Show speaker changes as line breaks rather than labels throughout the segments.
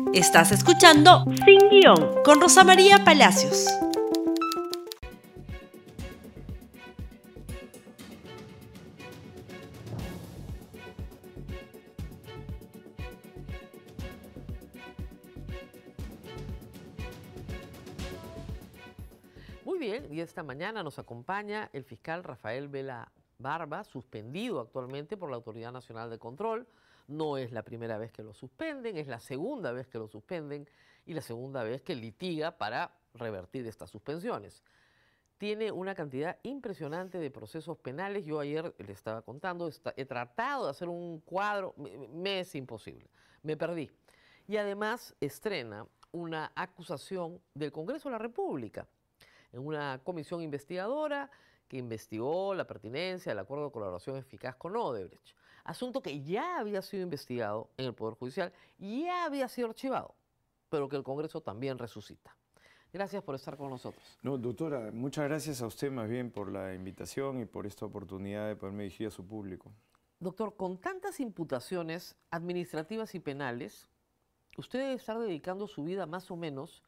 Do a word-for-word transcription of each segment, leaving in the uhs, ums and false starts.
Estás escuchando Sin Guión con Rosa María Palacios.
Muy bien, y esta mañana nos acompaña el fiscal Rafael Vela Barba, suspendido actualmente por la Autoridad Nacional de Control. No es la primera vez que lo suspenden, es la segunda vez que lo suspenden y la segunda vez que litiga para revertir estas suspensiones. Tiene una cantidad impresionante de procesos penales. Yo ayer le estaba contando, he tratado de hacer un cuadro, me, me es imposible, me perdí. Y además estrena una acusación del Congreso de la República en una comisión investigadora que investigó la pertinencia del acuerdo de colaboración eficaz con Odebrecht. Asunto que ya había sido investigado en el Poder Judicial y ya había sido archivado, pero que el Congreso también resucita. Gracias por estar con nosotros.
No, doctora, muchas gracias a usted más bien por la invitación y por esta oportunidad de poderme dirigir a su público.
Doctor, con tantas imputaciones administrativas y penales, usted debe estar dedicando su vida más o menos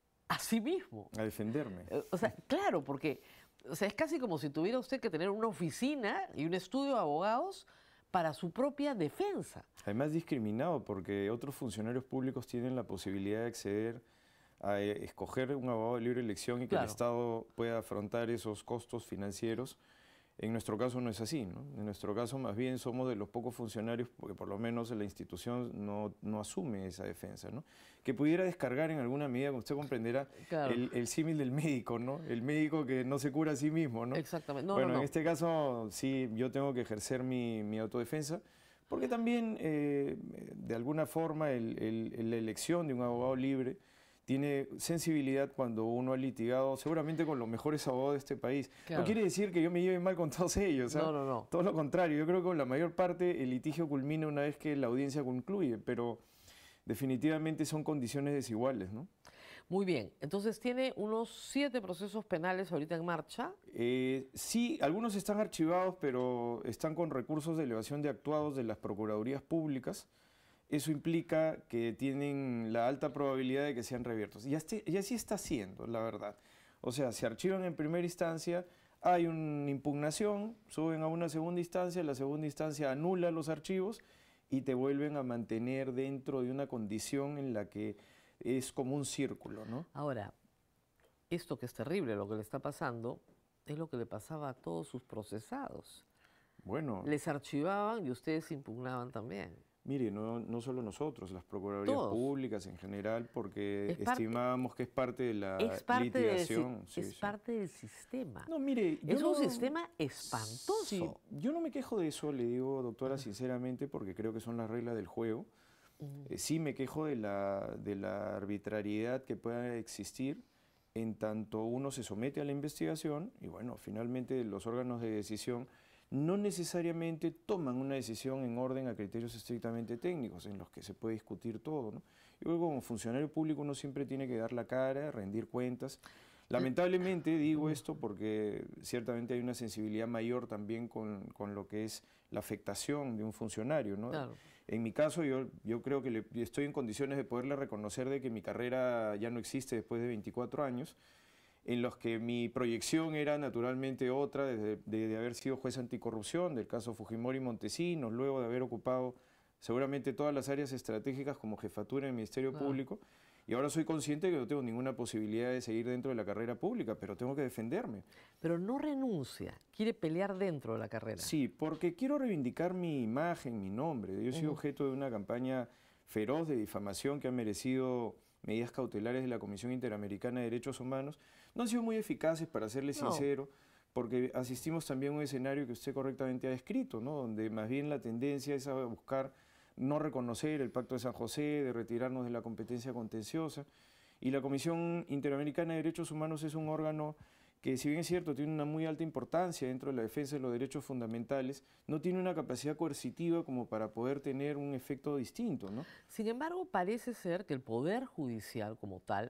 a sí mismo.
A defenderme.
O sea, claro, porque o sea, es casi como si tuviera usted que tener una oficina y un estudio de abogados para su propia defensa.
Además discriminado porque otros funcionarios públicos tienen la posibilidad de acceder a escoger un abogado de libre elección y que claro, el Estado pueda afrontar esos costos financieros. En nuestro caso no es así, ¿no? En nuestro caso más bien somos de los pocos funcionarios, porque por lo menos la institución no, no asume esa defensa, ¿no? Que pudiera descargar en alguna medida, como usted comprenderá, claro, el, el símil del médico, ¿no? El médico que no se cura a sí mismo, ¿no?
Exactamente. No,
bueno,
no, no.
en este caso sí, yo tengo que ejercer mi, mi autodefensa, porque también eh, de alguna forma el, el, la elección de un abogado libre tiene sensibilidad cuando uno ha litigado seguramente con los mejores abogados de este país. Claro. No quiere decir que yo me lleve mal con todos ellos, ¿sabes?
No, no, no.
Todo lo contrario, yo creo que con la mayor parte el litigio culmina una vez que la audiencia concluye, pero definitivamente son condiciones desiguales, ¿no?
Muy bien, entonces tiene unos siete procesos penales ahorita en marcha.
Eh, sí, algunos están archivados, pero están con recursos de elevación de actuados de las procuradurías públicas. Eso implica que tienen la alta probabilidad de que sean reabiertos. Y, así, y así está siendo, la verdad. O sea, se archivan en primera instancia, hay una impugnación, suben a una segunda instancia, la segunda instancia anula los archivos y te vuelven a mantener dentro de una condición en la que es como un círculo, ¿no?
Ahora, esto que es terrible, lo que le está pasando, es lo que le pasaba a todos sus procesados.
Bueno.
Les archivaban y ustedes impugnaban también.
Mire, no, no solo nosotros, las procuradurías
Todos.
públicas en general, porque
es parte,
estimábamos que es parte de la
es parte
litigación.
Del,
sí,
es
sí.
parte del sistema.
No, mire,
es
yo
un
no,
sistema espantoso.
Sí, yo no me quejo de eso, le digo, doctora, uh-huh. sinceramente, porque creo que son las reglas del juego. Uh-huh. eh, sí me quejo de la, de la arbitrariedad que pueda existir en tanto uno se somete a la investigación y, bueno, finalmente los órganos de decisión no necesariamente toman una decisión en orden a criterios estrictamente técnicos, en los que se puede discutir todo, ¿no? Yo creo que como funcionario público uno siempre tiene que dar la cara, rendir cuentas. Lamentablemente digo esto porque ciertamente hay una sensibilidad mayor también con, con lo que es la afectación de un funcionario, ¿no?
Claro.
En mi caso yo, yo creo que le, estoy en condiciones de poderle reconocer de que mi carrera ya no existe después de veinticuatro años, en los que mi proyección era naturalmente otra, desde de, de haber sido juez anticorrupción, del caso Fujimori y Montesinos, luego de haber ocupado seguramente todas las áreas estratégicas como jefatura en el Ministerio
Claro.
Público, y ahora soy consciente que no tengo ninguna posibilidad de seguir dentro de la carrera pública, pero tengo que defenderme.
Pero no renuncia, quiere pelear dentro de la carrera.
Sí, porque quiero reivindicar mi imagen, mi nombre. Yo he sido uh-huh. objeto de una campaña feroz de difamación que ha merecido medidas cautelares de la Comisión Interamericana de Derechos Humanos. No han sido muy eficaces, para serle no. sincero, porque asistimos también a un escenario que usted correctamente ha descrito, ¿no? Donde más bien la tendencia es a buscar no reconocer el Pacto de San José, de retirarnos de la competencia contenciosa. Y la Comisión Interamericana de Derechos Humanos es un órgano que, si bien es cierto, tiene una muy alta importancia dentro de la defensa de los derechos fundamentales, no tiene una capacidad coercitiva como para poder tener un efecto distinto, ¿no?
Sin embargo, parece ser que el Poder Judicial como tal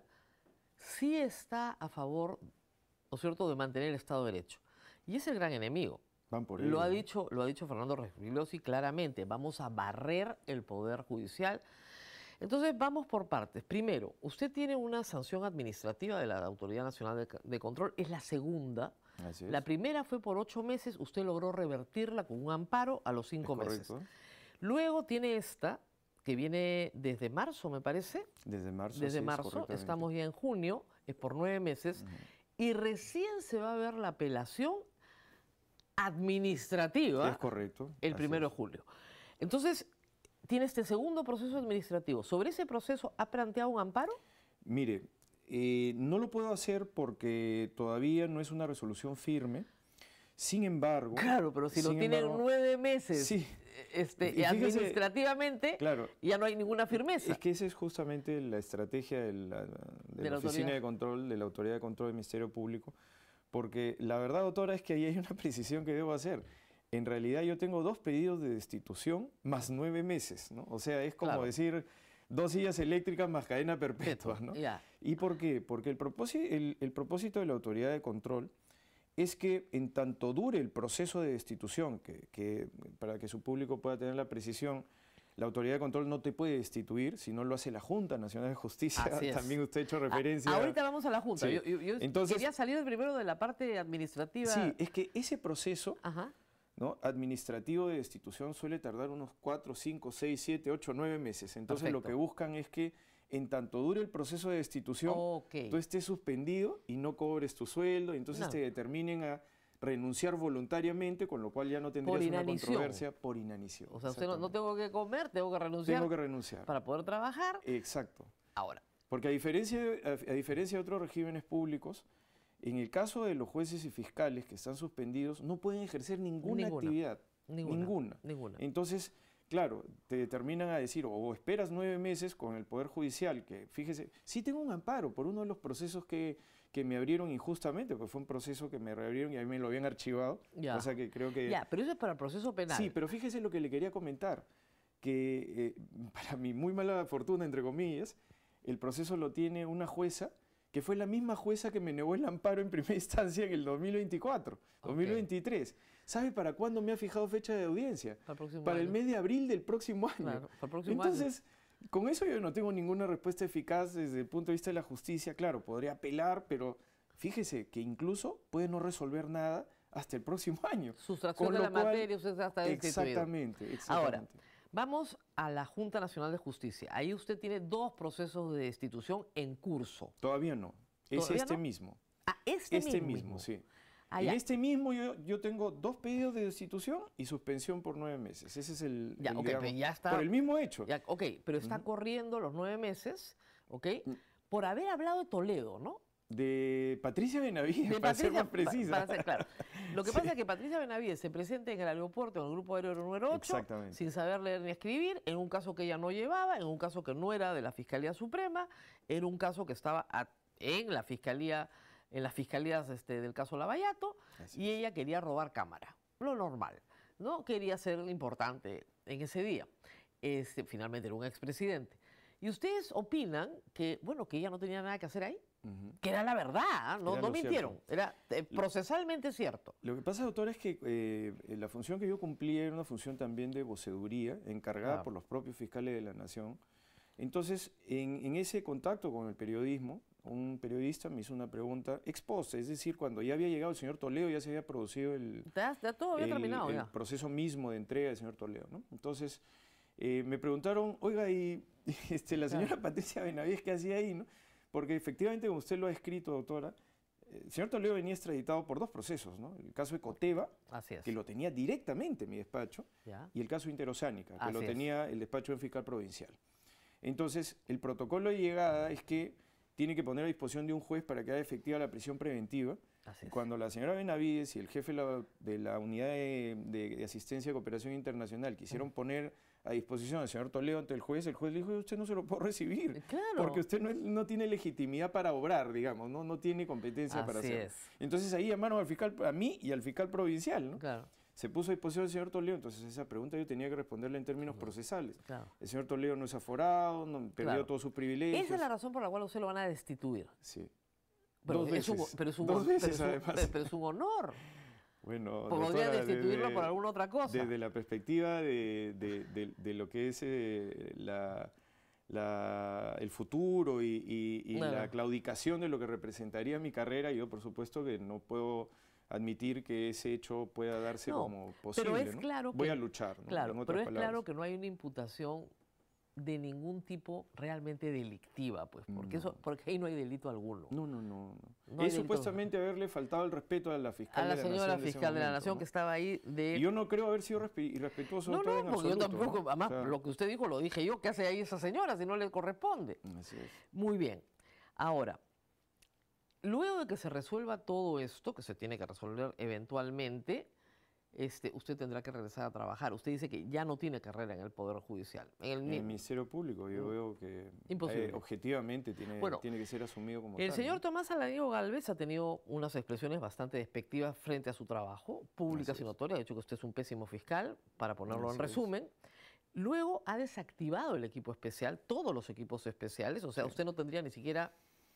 sí está a favor, ¿no es cierto?, de mantener el Estado de Derecho. Y es el gran enemigo.
Van por
lo,
ello,
ha
¿no?
dicho, lo ha dicho Fernando Respigliosi claramente, vamos a barrer el Poder Judicial. Entonces, vamos por partes. Primero, usted tiene una sanción administrativa de la Autoridad Nacional de, de Control, es la segunda.
Así es.
La primera fue por ocho meses, usted logró revertirla con un amparo a los cinco
Es
meses.
correcto.
Luego tiene esta, que viene desde marzo, me parece.
Desde marzo.
Desde
sí,
marzo,
correctamente.
estamos ya en junio, es por nueve meses,
Ujú.
y recién se va a ver la apelación administrativa
Es correcto.
el
así
primero
es.
de julio. Entonces, tiene este segundo proceso administrativo. ¿Sobre ese proceso ha planteado un amparo?
Mire, eh, no lo puedo hacer porque todavía no es una resolución firme. Sin embargo...
Claro, pero si lo
sin
tienen
embargo,
nueve meses
Sí.
este,
Y fíjese,
administrativamente,
Claro,
ya no hay ninguna firmeza.
es que esa es justamente la estrategia de la, de
De
la
la
Oficina
autoridad.
de Control, de la Autoridad de Control del Ministerio Público, porque la verdad, doctora, es que ahí hay una precisión que debo hacer. En realidad yo tengo dos pedidos de destitución más nueve meses, ¿no? O sea, es como
Claro.
decir dos sillas eléctricas más cadena perpetua, ¿no?
Ya.
¿Y por qué? Porque el propósito, el, el propósito de la Autoridad de Control es que en tanto dure el proceso de destitución, que, que para que su público pueda tener la precisión, la Autoridad de Control no te puede destituir, si no lo hace la Junta Nacional de Justicia.
Así es.
También usted ha hecho
A-
referencia.
ahorita vamos a la Junta.
Sí.
Yo, yo- yo
Entonces-
quería salir primero de la parte administrativa.
Sí, es que ese proceso,
Ajá.
¿no?, administrativo de destitución suele tardar unos cuatro, cinco, seis, siete, ocho, nueve meses. Entonces lo
Perfecto.
que buscan es que en tanto dure el proceso de destitución,
Ok.
tú estés suspendido y no cobres tu sueldo, y entonces
No.
te determinen a renunciar voluntariamente, con lo cual ya no tendrías una
inanición.
controversia por inanición.
O sea, usted no, no
Exactamente.
tengo que comer, tengo que renunciar
Tengo que renunciar.
para poder trabajar.
Exacto.
Ahora,
Porque a diferencia, de- a, a diferencia de otros regímenes públicos, en el caso de los jueces y fiscales que están suspendidos, no pueden ejercer ninguna,
Ninguna.
actividad.
ninguna.
Ninguna.
Ninguna.
Entonces, claro, te determinan a decir, o esperas nueve meses con el Poder Judicial, que fíjese, sí tengo un amparo por uno de los procesos que, que me abrieron injustamente, porque fue un proceso que me reabrieron y a mí me lo habían archivado,
Ya.
cosa que creo que...
Ya, pero eso es para el proceso penal.
Sí, pero fíjese lo que le quería comentar, que eh, para mi muy mala fortuna, entre comillas, el proceso lo tiene una jueza que fue la misma jueza que me negó el amparo en primera instancia en el dos mil veinticuatro,
Ok.
dos mil veintitrés. ¿Sabe para cuándo me ha fijado fecha de audiencia?
Para el próximo
Para el
año.
mes de abril del próximo año.
Claro, para el próximo año.
Entonces, con eso yo no tengo ninguna respuesta eficaz desde el punto de vista de la justicia. Claro, podría apelar, pero fíjese que incluso puede no resolver nada hasta el próximo año.
Sustracción
Con
de
lo
la
cual-
materia, usted está destituido.
Exactamente, exactamente.
Ahora, vamos a la Junta Nacional de Justicia. Ahí usted tiene dos procesos de destitución en curso.
Todavía no. Es
¿Todavía
este
no?
mismo.
Ah, este,
Este
mismo.
mismo, sí.
Ah,
en
ya.
este mismo yo, yo tengo dos pedidos de destitución y suspensión por nueve meses. Ese es el,
Ya,
el,
ok,
digamos,
pero ya está-
por el mismo hecho.
Ya, ok, pero está corriendo los nueve meses, ¿ok? Por haber hablado de Toledo, ¿no?
De Patricia Benavides,
De
para ser
Patricia-
más precisa.
pa- para ser claro. Lo que
Sí.
pasa es que Patricia Benavides se presenta en el aeropuerto en el grupo aéreo número ocho,
Exactamente.
sin saber leer ni escribir, en un caso que ella no llevaba, en un caso que no era de la Fiscalía Suprema, en un caso que estaba a- en la Fiscalía, en las fiscalías este, del caso Lavallato,
Así
y ella quería robar cámara, lo normal, ¿no? Quería ser importante en ese día. Este, finalmente era un expresidente. Y ustedes opinan que, bueno, que ella no tenía nada que hacer ahí,
Ujú.
que era la verdad, no,
Era
no
lo
mintieron,
cierto.
era eh, procesalmente cierto.
Lo que pasa, doctor, es que eh, la función que yo cumplía era una función también de voceduría, encargada
Claro.
por los propios fiscales de la Nación. Entonces, en, en ese contacto con el periodismo, un periodista me hizo una pregunta ex post, es decir, cuando ya había llegado el señor Toledo, ya se había producido el,
Ya, ya todo había
el-
terminado,
el
ya.
proceso mismo de entrega del señor Toledo, ¿no? Entonces, eh, me preguntaron, oiga, y este, la señora
Claro.
Patricia Benavides, ¿qué hacía ahí, no? Porque efectivamente, como usted lo ha escrito, doctora, eh, el señor Toledo venía extraditado por dos procesos, ¿no? El caso de Coteva,
Así es.
que lo tenía directamente en mi despacho,
Ya.
y el caso Interoceánica, que
Así
lo
es.
tenía el despacho del fiscal provincial. Entonces, el protocolo de llegada es que tiene que poner a disposición de un juez para que haga efectiva la prisión preventiva.
Así es.
Cuando la señora Benavides y el jefe de la, de la Unidad de, de- de Asistencia y Cooperación Internacional quisieron poner a disposición al señor Toledo ante el juez, el juez le dijo, usted no se lo puede recibir,
Eh, Claro.
porque usted no, no tiene legitimidad para obrar, digamos, no, no tiene competencia para
Así
hacerlo.
es.
Entonces ahí llamaron al fiscal, a mí y al fiscal provincial, ¿no?
Claro,
Se puso a disposición del señor Toledo, entonces esa pregunta yo tenía que responderla en términos procesales.
claro.
El señor Toledo no es aforado, no, perdió
Claro.
todos sus privilegios.
Esa es la razón por la cual usted lo van a destituir.
Sí.
Pero
Dos
es un,
veces.
pero es un,
Dos
hon-
veces,
pero es un-
además.
pero- pero es un honor.
Bueno,
Podría
doctora,
destituirlo
desde-
por alguna otra cosa.
Desde la perspectiva de, de- de- de lo que es eh, la, la, el futuro y, y, y
Claro.
la claudicación de lo que representaría mi carrera, yo por supuesto que no puedo admitir que ese hecho pueda darse
No,
como posible.
pero es
¿no?
claro
Voy
que-
a luchar, ¿no?
Claro,
En otras
pero es
palabras.
claro que no hay una imputación de ningún tipo realmente delictiva, pues, porque, eso,
No.
porque ahí no hay delito alguno.
No, no, no. no.
No hay
es
delito.
supuestamente haberle faltado el respeto a la fiscal
A la
de
señora
Nación de ese
fiscal de la
momento,
Nación
¿no?
que estaba ahí de...
Y yo no creo haber sido respe- irrespetuoso
No,
de todo
no,
en
porque yo
absoluto,
tampoco,
¿no?
además,
O sea,
lo que usted dijo lo dije yo, ¿qué hace ahí esa señora si no le corresponde?
así es.
Muy bien. Ahora, luego de que se resuelva todo esto, que se tiene que resolver eventualmente, este, usted tendrá que regresar a trabajar. Usted dice que ya no tiene carrera en el Poder Judicial. En el,
En
mi-
el Ministerio Público yo
Mm.
veo que
Imposible.
eh, objetivamente tiene,
Bueno,
tiene que ser asumido como
el
tal,
señor
¿no?
Tomás Aladino Gálvez ha tenido unas expresiones bastante despectivas frente a su trabajo, públicas
Así
y
es.
notorias. Ha dicho que usted es un pésimo fiscal, para ponerlo en
Así es.
resumen. Luego ha desactivado el equipo especial, todos los equipos especiales, o sea,
Sí.
usted no tendría ni siquiera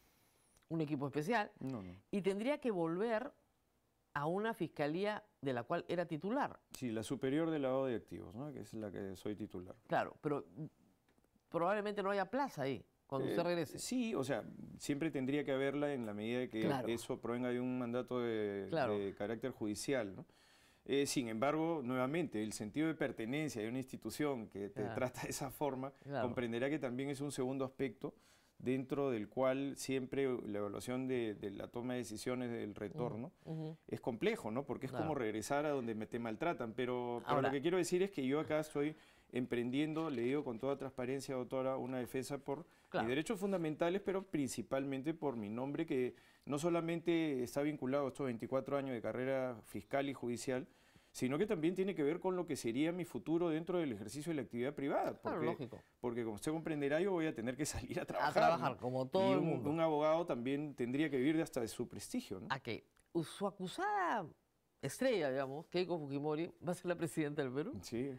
un equipo especial
No, no.
y tendría que volver a una fiscalía de la cual era titular.
Sí, la superior de lavado de activos, ¿no? Que es la que soy titular.
Claro, pero mm, probablemente no haya plaza ahí cuando
Eh,
usted regrese.
Sí, o sea, siempre tendría que haberla en la medida de que
Claro.
eso provenga de un mandato de,
Claro.
de carácter judicial, ¿no? Eh, sin embargo, nuevamente, el sentido de pertenencia de una institución que te
Claro.
trata de esa forma,
Claro.
comprenderá que también es un segundo aspecto dentro del cual siempre la evaluación de, de la toma de decisiones del retorno
Ujú.
es complejo, ¿no? Porque es
Claro.
como regresar a donde me te maltratan, pero, pero
Ahora-
lo que quiero decir es que yo acá estoy emprendiendo, le digo con toda transparencia, doctora, una defensa por
Claro.
mis derechos fundamentales, pero principalmente por mi nombre, que no solamente está vinculado a estos veinticuatro años de carrera fiscal y judicial, sino que también tiene que ver con lo que sería mi futuro dentro del ejercicio de la actividad privada.
Claro,
Porque,
lógico.
porque como usted comprenderá, yo voy a tener que salir a trabajar.
trabajar,
¿no?
como todo
y
el
un,
mundo.
un abogado también tendría que vivir de hasta de su prestigio, ¿no?
¿A qué? Su acusada estrella, digamos, Keiko Fujimori, va a ser la presidenta del Perú.
Sí.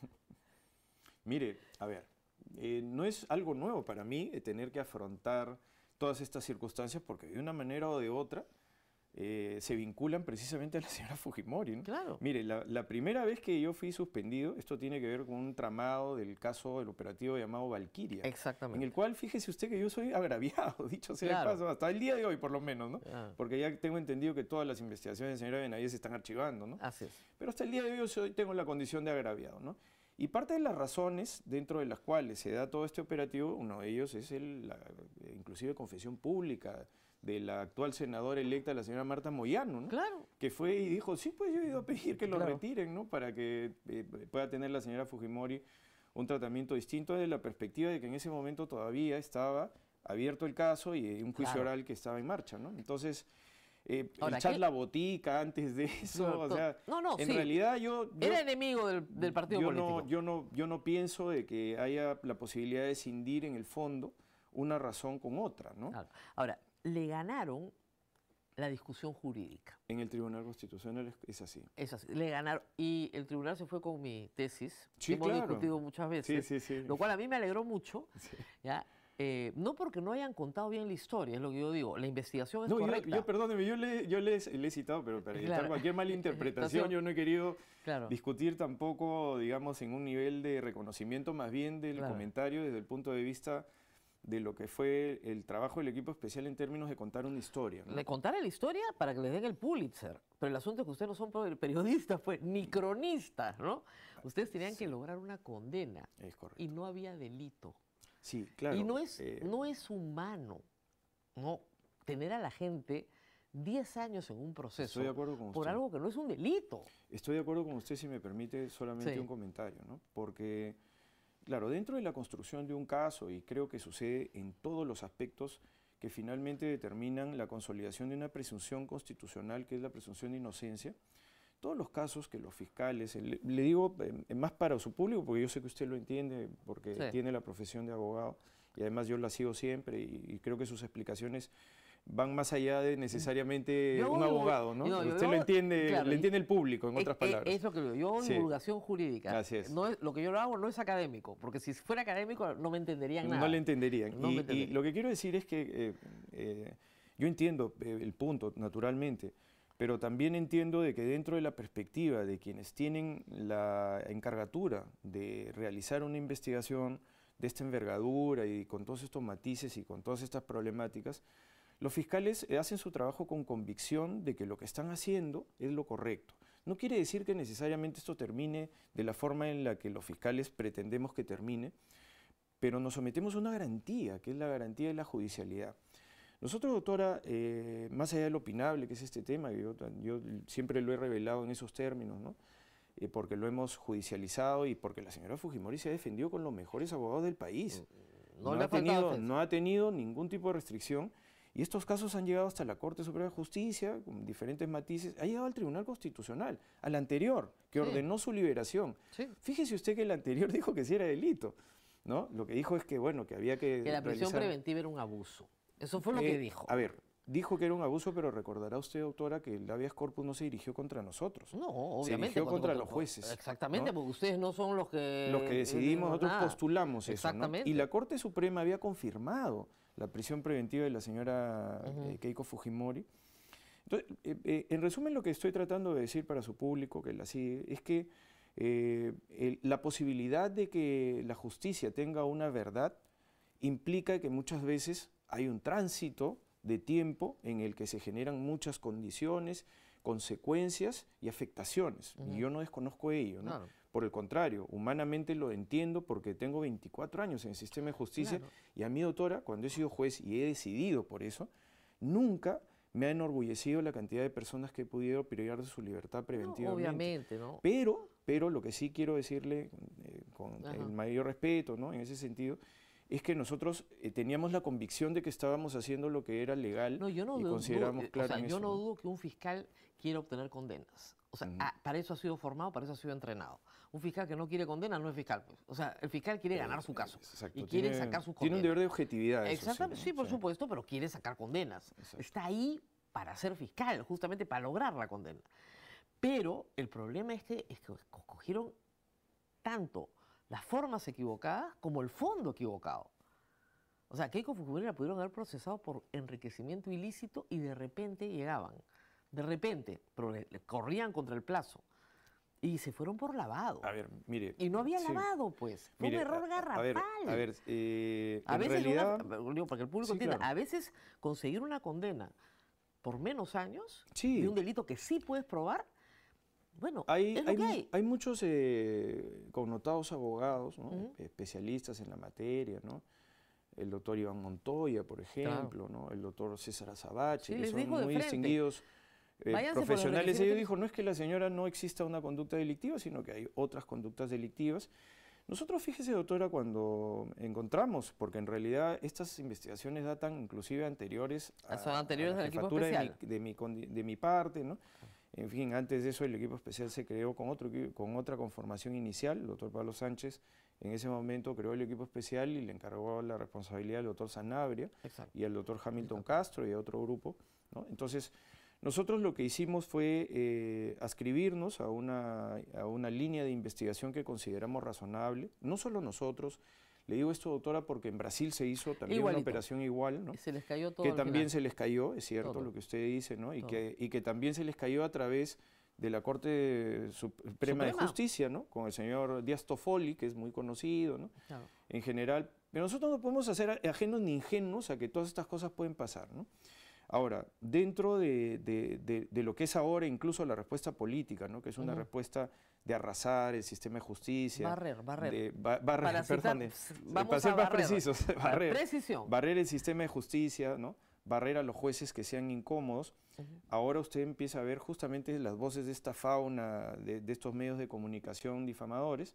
Mire, a ver, eh, no es algo nuevo para mí eh, tener que afrontar todas estas circunstancias porque de una manera o de otra eh, se vinculan precisamente a la señora Fujimori, ¿no?
Claro.
Mire, la, la primera vez que yo fui suspendido, esto tiene que ver con un tramado del caso del operativo llamado Valquiria, en
Exactamente.
el cual fíjese usted que yo soy agraviado, dicho sea
Claro.
de paso, hasta el día de hoy por lo menos, ¿no?
Ah,
Porque ya tengo entendido que todas las investigaciones de señora Benavides se están archivando, ¿no?
así es.
Pero hasta el día de hoy yo soy- tengo la condición de agraviado, ¿no? Y parte de las razones dentro de las cuales se da todo este operativo, uno de ellos es el, la, eh, inclusive confesión pública de la actual senadora electa, la señora Marta Moyano, ¿no?
Claro.
Que fue y dijo, sí, pues yo he ido a pedir que lo
Claro.
retiren, ¿no? Para que eh, pueda tener la señora Fujimori un tratamiento distinto desde la perspectiva de que en ese momento todavía estaba abierto el caso y un juicio
Claro.
oral que estaba en marcha, ¿no? Entonces, eh,
Ahora,
el chat
¿qué-
La Botica antes de eso,
No,
o
to-
sea,
no, no,
en
sí.
realidad yo... yo
Era enemigo del, del partido
yo
político.
No, yo, no, yo no pienso de que haya la posibilidad de cindir en el fondo una razón con otra, ¿no?
Claro. Ahora, le ganaron la discusión jurídica.
En el Tribunal Constitucional es, es así.
Es así, le ganaron. Y el tribunal se fue con mi tesis,
Sí,
que hemos
claro.
discutido muchas
Sí,
veces,
sí, sí.
lo cual a mí me alegró mucho,
Sí.
¿ya? Eh, no porque no hayan contado bien la historia, es lo que yo digo, la investigación es
No, yo,
correcta.
yo, perdóneme, yo le, yo le, le he citado, pero para evitar
Claro.
cualquier mala interpretación, yo no he querido
Claro.
discutir tampoco, digamos, en un nivel de reconocimiento, más bien del
Claro.
comentario desde el punto de vista de lo que fue el trabajo del equipo especial en términos de contar una historia, ¿no?
Le contaré la historia para que le den el Pulitzer, pero el asunto es que ustedes no son periodistas, pues, ni cronistas, ¿no? Ustedes tenían que lograr una condena
Es correcto.
y no había delito.
Sí, claro.
y no es,
eh,
no es humano, ¿no? Tener a la gente diez años en un proceso
Estoy de acuerdo con
por
usted.
algo que no es un delito.
Estoy de acuerdo con usted, si me permite solamente
Sí.
un comentario, ¿no? Porque, claro, dentro de la construcción de un caso, y creo que sucede en todos los aspectos que finalmente determinan la consolidación de una presunción constitucional, que es la presunción de inocencia, todos los casos que los fiscales, le, le digo eh, más para su público, porque yo sé que usted lo entiende, porque
Sí.
tiene la profesión de abogado, y además yo la sigo siempre, y, y creo que sus explicaciones van más allá de necesariamente
Yo
un
hago-
abogado, ¿no?
no, yo-
usted lo
yo-
entiende,
claro,
le
y-
entiende el público, en
Es-
otras
es-
palabras.
Es lo que digo. Yo hago
Sí.
divulgación jurídica.
Así es.
No es- lo que yo hago no es académico, porque si fuera académico no me entenderían nada.
No le entenderían.
No me
y, y
entenderían.
lo que quiero decir es que eh, eh, yo entiendo eh, el punto, naturalmente, pero también entiendo de que dentro de la perspectiva de quienes tienen la encargatura de realizar una investigación, de esta envergadura y con todos estos matices y con todas estas problemáticas, los fiscales eh, hacen su trabajo con convicción de que lo que están haciendo es lo correcto. No quiere decir que necesariamente esto termine de la forma en la que los fiscales pretendemos que termine, pero nos sometemos a una garantía, que es la garantía de la judicialidad. Nosotros, doctora, eh, más allá de lo opinable que es este tema, yo, yo siempre lo he revelado en esos términos, ¿no? Eh, porque lo hemos judicializado y porque la señora Fujimori se ha defendido con los mejores abogados del país.
No,
No,
le
ha,
ha faltado
tenido,
defensa.
no ha tenido ningún tipo de restricción y estos casos han llegado hasta la Corte Suprema de Justicia con diferentes matices, ha llegado al Tribunal Constitucional, al anterior, que
Sí.
ordenó su liberación.
Sí.
Fíjese usted que el anterior dijo que sí era delito, ¿no? Lo que dijo es que, bueno, que había que
Que la prisión
realizar-
preventiva era un abuso. Eso fue lo
Eh,
que dijo.
A ver, dijo que era un abuso, pero recordará usted, doctora, que el habeas corpus no se dirigió contra nosotros.
No,
Se
obviamente.
dirigió
cuando-
contra
cuando-
los jueces.
Exactamente,
¿no?
porque ustedes no son los que...
Los que decidimos, nosotros
nada.
postulamos eso, ¿no?
Exactamente.
Y la Corte Suprema había confirmado la prisión preventiva de la señora
Ujú.
eh, Keiko Fujimori. Entonces, eh, eh, en resumen, lo que estoy tratando de decir para su público que la sigue es que eh, el- la posibilidad de que la justicia tenga una verdad implica que muchas veces hay un tránsito de tiempo en el que se generan muchas condiciones, consecuencias y afectaciones.
Ujú.
Y yo no desconozco ello, ¿no?
Claro.
Por el contrario, humanamente lo entiendo porque tengo veinticuatro años en el sistema de justicia
Claro.
y a mí, doctora, cuando he sido juez y he decidido por eso, nunca me ha enorgullecido la cantidad de personas que he podido privar de su libertad
No,
preventivamente.
obviamente, ¿no?
Pero, pero lo que sí quiero decirle eh, con
Ajá.
el mayor respeto, ¿no? En ese sentido, es que nosotros eh, teníamos la convicción de que estábamos haciendo lo que era legal
No, yo no
y
dudo,
consideramos
eh, o
claro
sea,
en
yo
eso,
no
¿no?
dudo que un fiscal quiera obtener condenas. O sea,
Ujú.
ah, para eso ha sido formado, para eso ha sido entrenado. Un fiscal que no quiere condena no es fiscal, pues. O sea, el fiscal quiere ganar su caso
Exacto,
y quiere
tiene-
sacar sus
Tiene un
condenas.
deber de objetividad. eso
Exactamente, sí,
¿no?
por
O sea,
supuesto, pero quiere sacar condenas.
Exacto.
Está ahí para ser fiscal, justamente para lograr la condena. Pero el problema es que, es que cogieron tanto las formas equivocadas como el fondo equivocado. O sea, Keiko Fujimori la pudieron haber procesado por enriquecimiento ilícito y de repente llegaban. De repente, pero le, le corrían contra el plazo. Y se fueron por lavado.
A ver, mire.
Y no había
sí,
lavado, pues. Fue
mire,
un error
a-
garrafal.
A ver, a ver eh,
A
en
veces,
realidad...
una- digo, para que el público
Sí,
entienda,
claro.
a veces conseguir una condena por menos años
Sí.
de un delito que sí puedes probar, bueno,
Hay,
es lo
hay,
que
mu-
hay.
hay muchos eh, connotados abogados, ¿no?
Ujú.
Especialistas en la materia, ¿no? El doctor Iván Montoya, por ejemplo, ¿no? El doctor César Azabache,
Sí,
que
les
son
dijo de
muy
frente,
distinguidos eh,
váyanse por el
profesionales. Ellos
enriquecimiento
dijo, no es que la señora no exista una conducta delictiva, sino que hay otras conductas delictivas. Nosotros, fíjese, doctora, cuando encontramos, porque en realidad estas investigaciones datan inclusive anteriores a,
Son anteriores
a la
al equipo
jefatura de mi-
especial.
de mi, condi- de mi parte, ¿no? En fin, antes de eso el equipo especial se creó con, otro, equi- con otra conformación inicial. El doctor Pablo Sánchez en ese momento creó el equipo especial y le encargó la responsabilidad al doctor Sanabria
Exacto.
y al doctor Hamilton Castro y a otro grupo, ¿no? Entonces, nosotros lo que hicimos fue eh, adscribirnos a una, a una línea de investigación que consideramos razonable, no solo nosotros. Le digo esto, doctora, porque en Brasil se hizo también
Igualito.
una operación igual, ¿no?
Y se les cayó todo
Que
al
también
final.
se les cayó, es cierto
Todo.
lo que usted dice, ¿no? Y
Todo.
que, y que también se les cayó a través de la Corte Suprema de
Suprema.
Justicia, ¿no? Con el señor Díaz Toffoli, que es muy conocido, ¿no?
Claro.
En general. Pero nosotros no podemos hacer ajenos ni ingenuos a que todas estas cosas pueden pasar, ¿no? Ahora, dentro de, de- de- de lo que es ahora incluso la respuesta política, ¿no? Que es una
Ujú.
respuesta de arrasar el sistema de justicia.
Barrer, barrer.
de ba- barrer,
Para citar,
perdón, de-
s-
de-
vamos
para ser
a
más
barrer.
precisos, barrer.
Precisión.
Barrer el sistema de justicia, ¿no? Barrer a los jueces que sean incómodos.
Ujú.
Ahora usted empieza a ver justamente las voces de esta fauna, de, de estos medios de comunicación difamadores,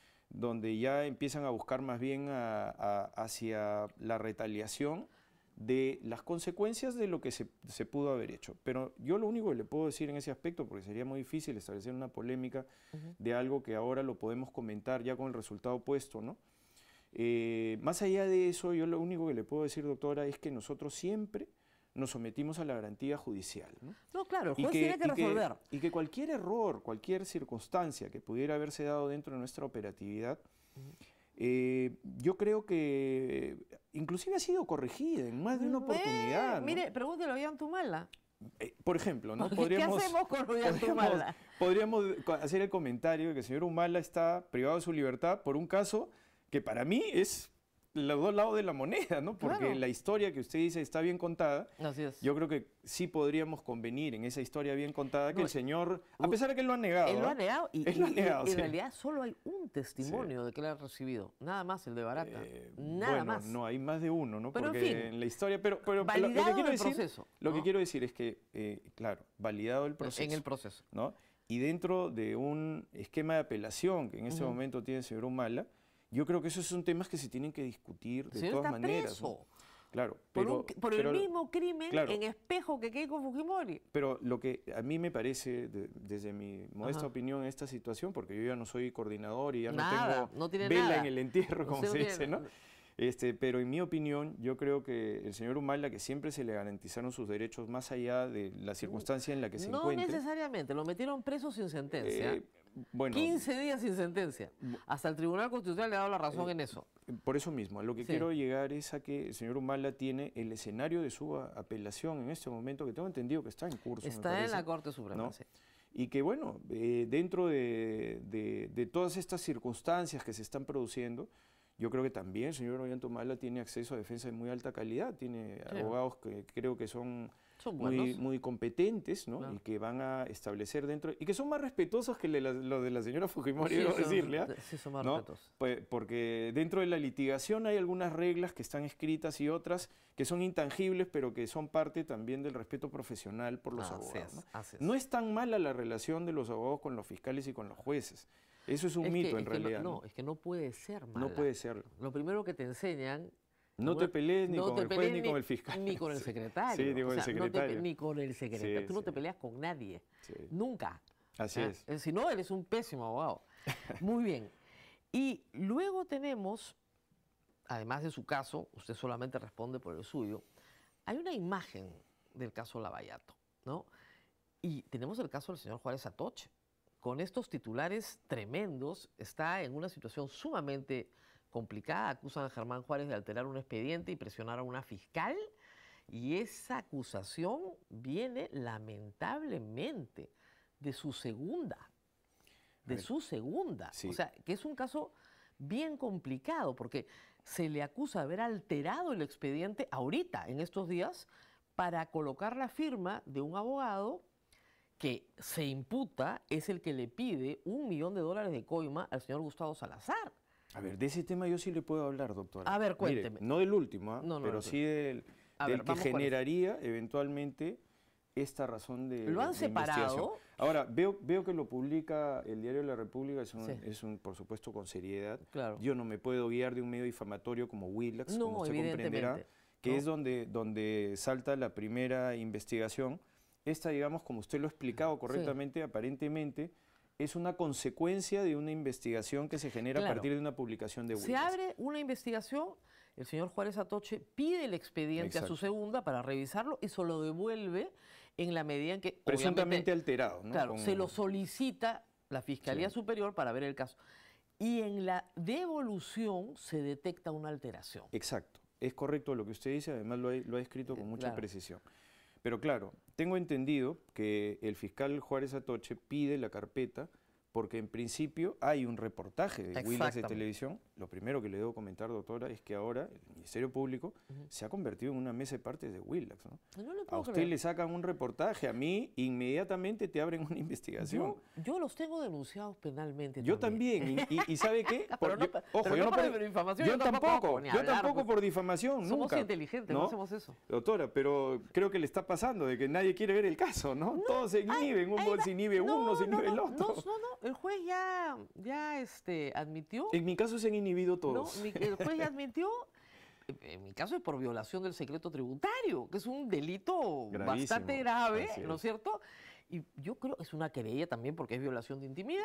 donde ya empiezan a buscar más bien a- a- hacia la retaliación de las consecuencias de lo que se, se pudo haber hecho. Pero yo lo único que le puedo decir en ese aspecto, porque sería muy difícil establecer una polémica
Ujú.
de algo que ahora lo podemos comentar ya con el resultado puesto, ¿no? Eh, más allá de eso, yo lo único que le puedo decir, doctora, es que nosotros siempre nos sometimos a la garantía judicial, ¿no?
No, claro, el
Y
juez
que,
tiene que
y que-
resolver.
y que cualquier error, cualquier circunstancia que pudiera haberse dado dentro de nuestra operatividad, eh, yo creo que inclusive ha sido corregida en más de una
Eh,
oportunidad, ¿no?
Mire, pregúntelo a Ollantumala.
Eh, por ejemplo, ¿no?
Porque, ¿qué hacemos con Ollantumala?
podríamos, podríamos co- hacer el comentario de que el señor Humala está privado de su libertad por un caso que para mí es los dos lados de la moneda, ¿no? Porque
Claro.
la historia que usted dice está bien contada.
Así es.
Yo creo que sí podríamos convenir en esa historia bien contada que
No,
el señor, a
u-
pesar de que él lo ha negado,
Él lo
¿ah?
ha negado y,
Él lo ha
y- y
negado,
en
sí.
realidad solo hay un testimonio de que él ha recibido. Nada más, el de Barata.
Eh,
Nada
bueno,
más.
no, hay más de uno, ¿no?
Pero en
Porque
fin,
en la historia, pero, pero lo- lo,
validado
que quiero
el
decir,
proceso,
lo que
¿no?
quiero decir es que, eh, claro, validado el proceso,
En el proceso.
¿no? Y dentro de un esquema de apelación que en este
Ujú.
momento tiene el señor Humala, yo creo que esos son temas que se tienen que discutir de
El señor
todas
está
maneras, ¿no?
preso
Claro,
por,
pero,
un- por el
pero-
mismo crimen
claro.
en espejo que Keiko Fujimori.
pero lo que a mí me parece, de- desde mi modesta
Ajá.
opinión, en esta situación, porque yo ya no soy coordinador y ya
Nada,
no tengo
no tiene
vela
nada.
en el entierro, como
Usted no
se
tiene
dice, ¿no?
na-
Este, pero en mi opinión, yo creo que el señor Humala, que siempre se le garantizaron sus derechos más allá de la circunstancia en la que se
No
encuentre.
necesariamente, lo metieron preso sin sentencia.
eh, bueno,
quince días sin sentencia. Hasta el Tribunal Constitucional le ha dado la razón
Eh,
en eso.
por eso mismo, a lo que
Sí.
quiero llegar es a que el señor Humala tiene el escenario de su a- apelación en este momento, que tengo entendido que está en curso. me
Está en
parece,
la Corte Suprema,
¿no?
sí.
Y que bueno, eh, dentro de, de- de todas estas circunstancias que se están produciendo, yo creo que también el señor Ollanta tiene acceso a defensa de muy alta calidad, tiene
Sí.
abogados que creo que son
Son
muy,
buenos.
muy competentes, ¿no?
Claro.
Y que van a establecer dentro, y que son más respetuosos que le- la- lo de la señora Fujimori,
Sí,
debo
son-
decirle, ¿ah?
sí, son más
¿no?
respetuosos.
Pues, porque dentro de la litigación hay algunas reglas que están escritas y otras que son intangibles, pero que son parte también del respeto profesional por los
Así
abogados.
es,
¿no?
así es.
No es tan mala la relación de los abogados con los fiscales y con los jueces. Eso es un
Es que-
mito
es
en
que no-
realidad.
No,
¿no?
es que no puede ser mala.
No puede ser.
Lo primero que te enseñan...
No
una-
te pelees ni
no
con
te
el juez
pelees
ni con el fiscal.
Ni con el
Sí.
secretario.
Sí, ni con
O
el
sea, no te pe-
secretario.
ni con el secretario.
Sí,
Tú no
sí.
te peleas con nadie.
Sí.
Nunca.
Así
¿ah?
es.
Eh, Si no, eres un pésimo abogado. Muy bien. Y luego tenemos, además de su caso, usted solamente responde por el suyo, hay una imagen del caso Lavallato, ¿no? Y tenemos el caso del señor Juárez Atoche. Con estos titulares tremendos, está en una situación sumamente complicada. Acusan a Germán Juárez de alterar un expediente y presionar a una fiscal. Y esa acusación viene lamentablemente de su segunda, de
ver,
su segunda.
sí.
O sea, que es un caso bien complicado porque se le acusa de haber alterado el expediente ahorita, en estos días, para colocar la firma de un abogado que se imputa es el que le pide un millón de dólares de coima al señor Gustavo Salazar.
A ver, de ese tema yo sí le puedo hablar, doctora.
A ver,
Mire,
cuénteme.
no del último, ¿ah?
No, no,
pero
del
sí del,
A
del
ver,
que
vamos con eso.
generaría eventualmente esta razón de
¿Lo han
de investigación.
separado?
Ahora, veo, veo que lo publica el Diario de la República, es, un,
Sí.
es un, por supuesto, con seriedad.
Claro.
Yo no me puedo guiar de un medio difamatorio como Willax,
No,
como usted comprenderá,
evidentemente,
que
¿no?
es donde, donde salta la primera investigación. Esta, digamos, como usted lo ha explicado correctamente, aparentemente es una consecuencia de una investigación que se genera a
Claro.
partir de una publicación de Willax.
Se abre una investigación, el señor Juárez Atoche pide el expediente a su
Exacto.
segunda para revisarlo y se lo devuelve en la medida en que
Presuntamente
obviamente,
alterado, ¿no?
claro,
Con-
se lo solicita la Fiscalía
Sí.
Superior para ver el caso. Y en la devolución se detecta una alteración.
Exacto, es correcto lo que usted dice, además lo ha, lo ha escrito con
Eh,
mucha
claro.
precisión. Pero claro, tengo entendido que el fiscal Juárez Atoche pide la carpeta porque en principio hay un reportaje de Willax de
Exactamente.
televisión. Lo primero que le debo comentar, doctora, es que ahora el Ministerio Público
Ujú.
se ha convertido en una mesa de partes de Willax, ¿no?
No le
A
puedo
usted
creer.
le sacan un reportaje, a mí inmediatamente te abren una investigación.
Yo, yo los tengo denunciados penalmente.
Yo también, y, y- y ¿sabe qué?
Pero
Por-
no
yo-
pa-
ojo,
pero
yo
no
no
por
por-
difamación,
yo
yo tampoco
tampoco,
hago ni
yo
hablar,
tampoco
pues.
por difamación,
Somos
nunca.
inteligentes, no hacemos eso.
Doctora, pero creo que le está pasando de que nadie quiere ver el caso, ¿no? Todos se inhiben, un
Ahí
bol
va.
se inhibe
No,
uno, se
no,
inhibe el
no,
otro.
No, no, no, el juez ya, ya este, admitió.
En mi caso se han inhibido
No,
todos.
mi- el juez ya admitió. En mi caso es por violación del secreto tributario, que es un delito
Gravísimo,
bastante grave,
así
¿no es
es.
cierto? Y yo creo que es una querella también porque es violación de intimidad,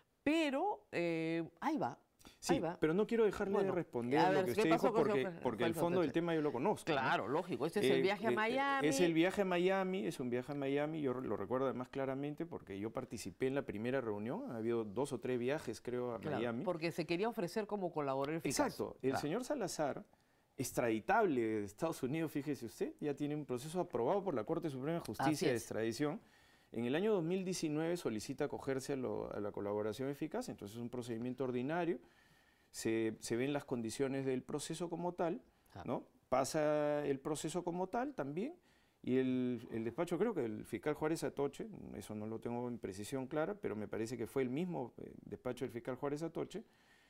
pero eh, ahí va.
Sí,
ahí va.
pero no quiero dejarle
Bueno,
de responder
a
lo
ver,
que
¿qué
usted
pasó
dijo
con
porque,
señor
porque el
Juárez
fondo del
Atoche?
tema yo lo conozco. ¿no?
Claro, lógico. Este es el
Eh,
viaje a
eh,
Miami.
Es el viaje a Miami, es un viaje a Miami, yo lo recuerdo además claramente porque yo participé en la primera reunión, ha habido dos o tres viajes creo a
Claro,
Miami.
porque se quería ofrecer como colaborador eficaz.
Exacto, el
Claro.
señor Salazar, extraditable de Estados Unidos, fíjese usted, ya tiene un proceso aprobado por la Corte Suprema de
Así
Justicia de
es.
extradición. En el año dos mil diecinueve solicita acogerse a, lo- a la colaboración eficaz, entonces es un procedimiento ordinario. se, se ven las condiciones del proceso como tal,
Ah.
¿no? Pasa el proceso como tal también, y el, el despacho, creo que el fiscal Juárez Atoche, eso no lo tengo en precisión clara, pero me parece que fue el mismo eh, despacho del fiscal Juárez Atoche,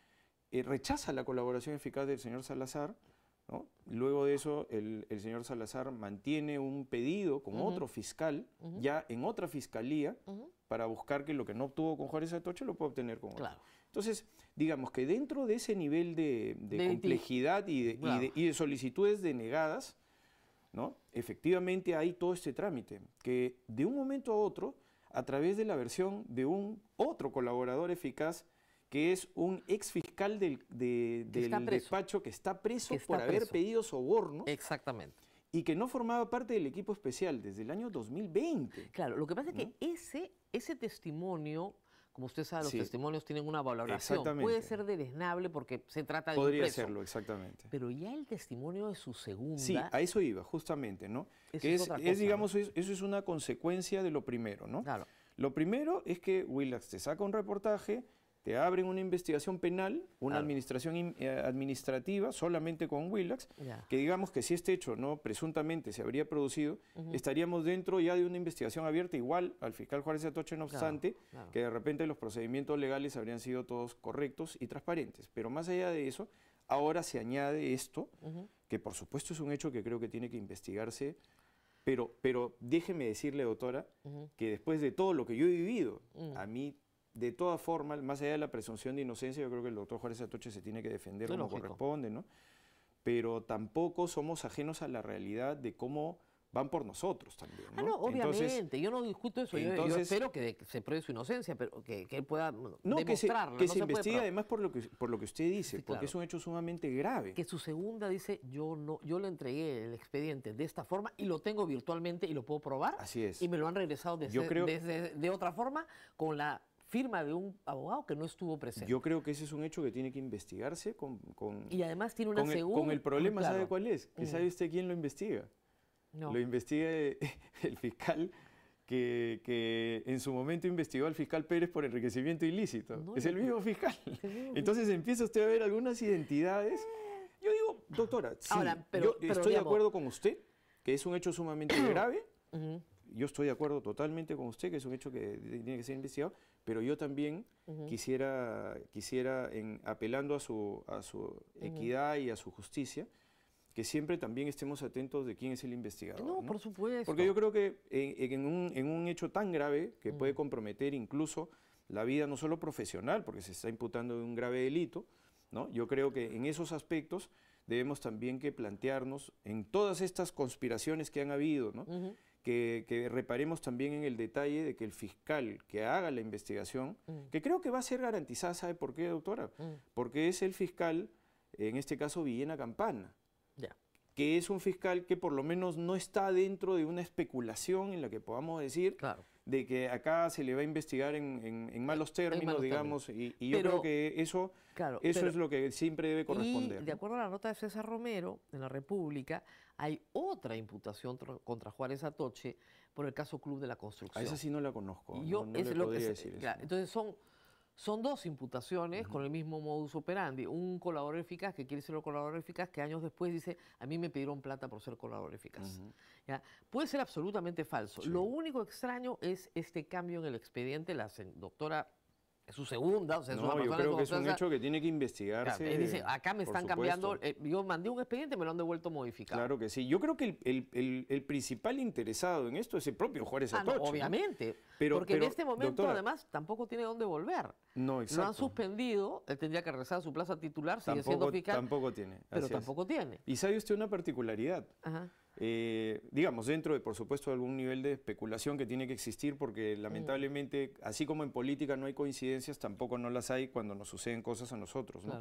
eh, rechaza la colaboración eficaz del señor Salazar, ¿no? Luego de eso, el, el señor Salazar mantiene un pedido con
Ujú.
otro fiscal,
Ujú.
ya en otra fiscalía,
Ujú.
para buscar que lo que no obtuvo con Juárez Atoche lo pueda obtener con otro.
Claro.
Entonces, digamos que dentro de ese nivel de, de
De liti-
complejidad y de, y
Claro.
de- y de solicitudes denegadas, ¿no? Efectivamente hay todo este trámite, que de un momento a otro, a través de la versión de un otro colaborador eficaz, que es un ex fiscal del, de-
Que está
del
preso.
despacho que está preso
Que está
por haber
preso.
pedido sobornos
Exactamente.
y que no formaba parte del equipo especial desde el año dos mil veinte.
Claro, lo que pasa es
¿No?
que ese, ese testimonio, como usted sabe, los
Sí.
testimonios tienen una valoración. Puede
Exactamente.
ser deleznable porque se trata de un
Podría
preso.
serlo, exactamente.
Pero ya el testimonio de su segunda...
Sí, a eso iba, justamente, ¿no?
Eso
Que
es
es,
otra
es,
cosa, ¿no?
digamos, es- eso es una consecuencia de lo primero, ¿no?
Claro.
Lo primero es que Willax te saca un reportaje, te abren una investigación penal, una
Claro.
administración in- eh, administrativa solamente con Willax,
Ya.
que digamos que si este hecho no presuntamente se habría producido,
Ujú.
estaríamos dentro ya de una investigación abierta igual al fiscal Juárez Atoche, no
Claro,
obstante,
claro.
que de repente los procedimientos legales habrían sido todos correctos y transparentes. Pero más allá de eso, ahora se añade esto,
Ujú.
que por supuesto es un hecho que creo que tiene que investigarse, pero, pero déjeme decirle, doctora,
Ujú.
que después de todo lo que yo he vivido,
Mm.
a mí, de todas formas, más allá de la presunción de inocencia, yo creo que el doctor Juárez Atoche se tiene que defender
Es
como
lógico.
corresponde, ¿no? Pero tampoco somos ajenos a la realidad de cómo van por nosotros también, ¿no?
Ah, no, obviamente,
Entonces,
yo no discuto eso, yo- yo,
entonces-
espero que de- se pruebe su inocencia, pero que, que él pueda bueno,
no, que se,
demostrarla.
que
no
se
se puede
investigue
probar.
además por lo que, por lo que usted dice,
Sí,
porque
claro.
es un hecho sumamente grave.
Que su segunda dice, yo no, yo le entregué el expediente de esta forma y lo tengo virtualmente y lo puedo probar.
Así es.
Y me lo han regresado desde,
Yo creo-
desde- de otra forma con la firma de un abogado que no estuvo presente.
Yo creo que ese es un hecho que tiene que investigarse con, con,
y además tiene una
con, el,
segunda...
con el problema, ¿sabe
claro.
cuál es? Que
Mm.
sabe usted quién lo investiga.
No.
Lo investiga eh, el fiscal que, que en su momento investigó al fiscal Pérez por enriquecimiento ilícito.
No,
es
yo-
el mismo fiscal.
Es el mismo
Entonces empieza usted a ver algunas identidades. Yo digo, doctora, sí,
Ahora, pero-
yo
pero
estoy de
digamos-
acuerdo con usted que es un hecho sumamente grave.
Ujú,
Yo estoy de acuerdo totalmente con usted que es un hecho que de- tiene que ser investigado, pero yo también
ujú.
quisiera, quisiera en, apelando a su, a su equidad y a su justicia, que siempre también estemos atentos de quién es el investigador.
No,
¿no?
por supuesto.
Porque yo creo que en, en un, en un hecho tan grave que puede comprometer incluso la vida no solo profesional, porque se está imputando de un grave delito, ¿no? Yo creo que en esos aspectos debemos también que plantearnos en todas estas conspiraciones que han habido, ¿no?
Ujú,
que, que reparemos también en el detalle de que el fiscal que haga la investigación,
Mm.
que creo que va a ser garantizada, ¿sabe por qué, doctora?
mm,
Porque es el fiscal, en este caso Villena Campana,
ya.
que es un fiscal que por lo menos no está dentro de una especulación en la que podamos decir
Claro.
de que acá se le va a investigar en, en- en malos términos,
malos
digamos, y, y yo
Pero-
creo que eso,
Claro,
eso
pero-
es lo que siempre debe corresponder.
Y de
¿no?
acuerdo a la nota de César Romero, en la República, hay otra imputación tro- contra Juárez Atoche por el caso Club de la
A
Construcción.
esa sí no la conozco,
Y
no,
yo,
no
es
le
lo que
podría
se-
decir eso.
claro, entonces son, son dos imputaciones con el mismo modus operandi. Un colaborador eficaz que quiere ser un colaborador eficaz que años después dice, a mí me pidieron plata por ser colaborador eficaz.
Ujú.
¿Ya? Puede ser absolutamente falso.
Sí.
Lo único extraño es este cambio en el expediente. La sen- doctora es su segunda, o sea, es una
No, yo
persona
creo
de
que es un
confianza.
hecho que tiene que
Claro,
investigarse.
él dice, acá me
por
están cambiando,
supuesto.
eh, yo mandé un expediente, me lo han devuelto modificado.
Claro que sí. Yo creo que el, el- el- el principal interesado en esto es el propio Juárez
Ah, no,
Atoche. ¿no?
obviamente.
Pero-
porque
pero,
en este momento,
doctora,
además, tampoco tiene dónde volver.
No,
Lo
exacto.
han suspendido, él tendría que regresar a su plaza titular, sigue siendo
Tampoco,
fiscal,
tampoco tiene.
pero
así es.
tampoco tiene.
Y sabe usted una particularidad.
Ajá.
Eh, digamos, dentro de, por supuesto, algún nivel de especulación que tiene que existir, porque
Mm.
lamentablemente, así como en política no hay coincidencias, tampoco no las hay cuando nos suceden cosas a nosotros, ¿no?
Claro.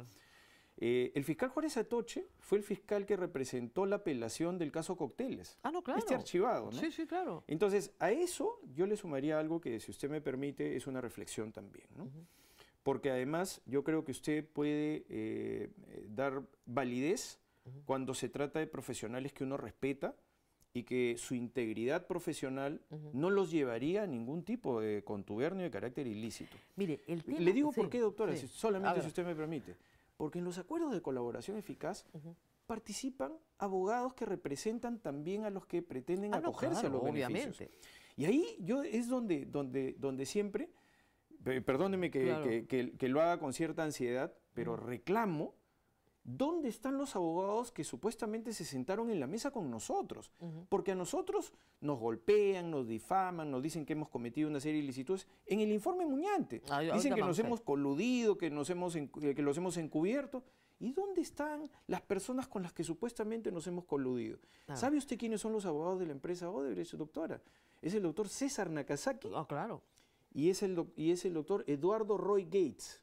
Eh, el fiscal Juárez Atoche fue el fiscal que representó la apelación del caso Cocteles.
Ah, no, claro.
Este archivado, ¿no?
Sí, sí, claro.
Entonces, a eso yo le sumaría algo que, si usted me permite, es una reflexión también, ¿no? Porque además yo creo que usted puede eh, eh, dar validez cuando se trata de profesionales que uno respeta y que su integridad profesional no los llevaría a ningún tipo de contubernio de carácter ilícito.
Mire, el tema...
Le digo por
sí,
qué, doctora,
sí.
si- solamente
A
si
ver.
usted me permite. Porque en los acuerdos de colaboración eficaz
Ujú.
participan abogados que representan también a los que pretenden
Ah, no,
acogerse
claro,
a los beneficios.
obviamente.
Y ahí yo es donde, donde, donde siempre, pe- perdóneme que,
Claro.
que- que- que lo haga con cierta ansiedad, pero
Ujú.
reclamo, ¿dónde están los abogados que supuestamente se sentaron en la mesa con nosotros?
Ujú.
Porque a nosotros nos golpean, nos difaman, nos dicen que hemos cometido una serie de ilicitudes. En el informe Muñante
Ah, yo-
dicen
ahorita
que
vamos
nos
ahí.
hemos coludido, que, nos hemos, encu- eh, que los hemos encubierto. ¿Y dónde están las personas con las que supuestamente nos hemos coludido?
Claro.
¿Sabe usted quiénes son los abogados de la empresa Odebrecht, doctora? Es el doctor César Nakazaki
Ah, claro.
y es el, doc- y es el doctor Eduardo Roy Gates.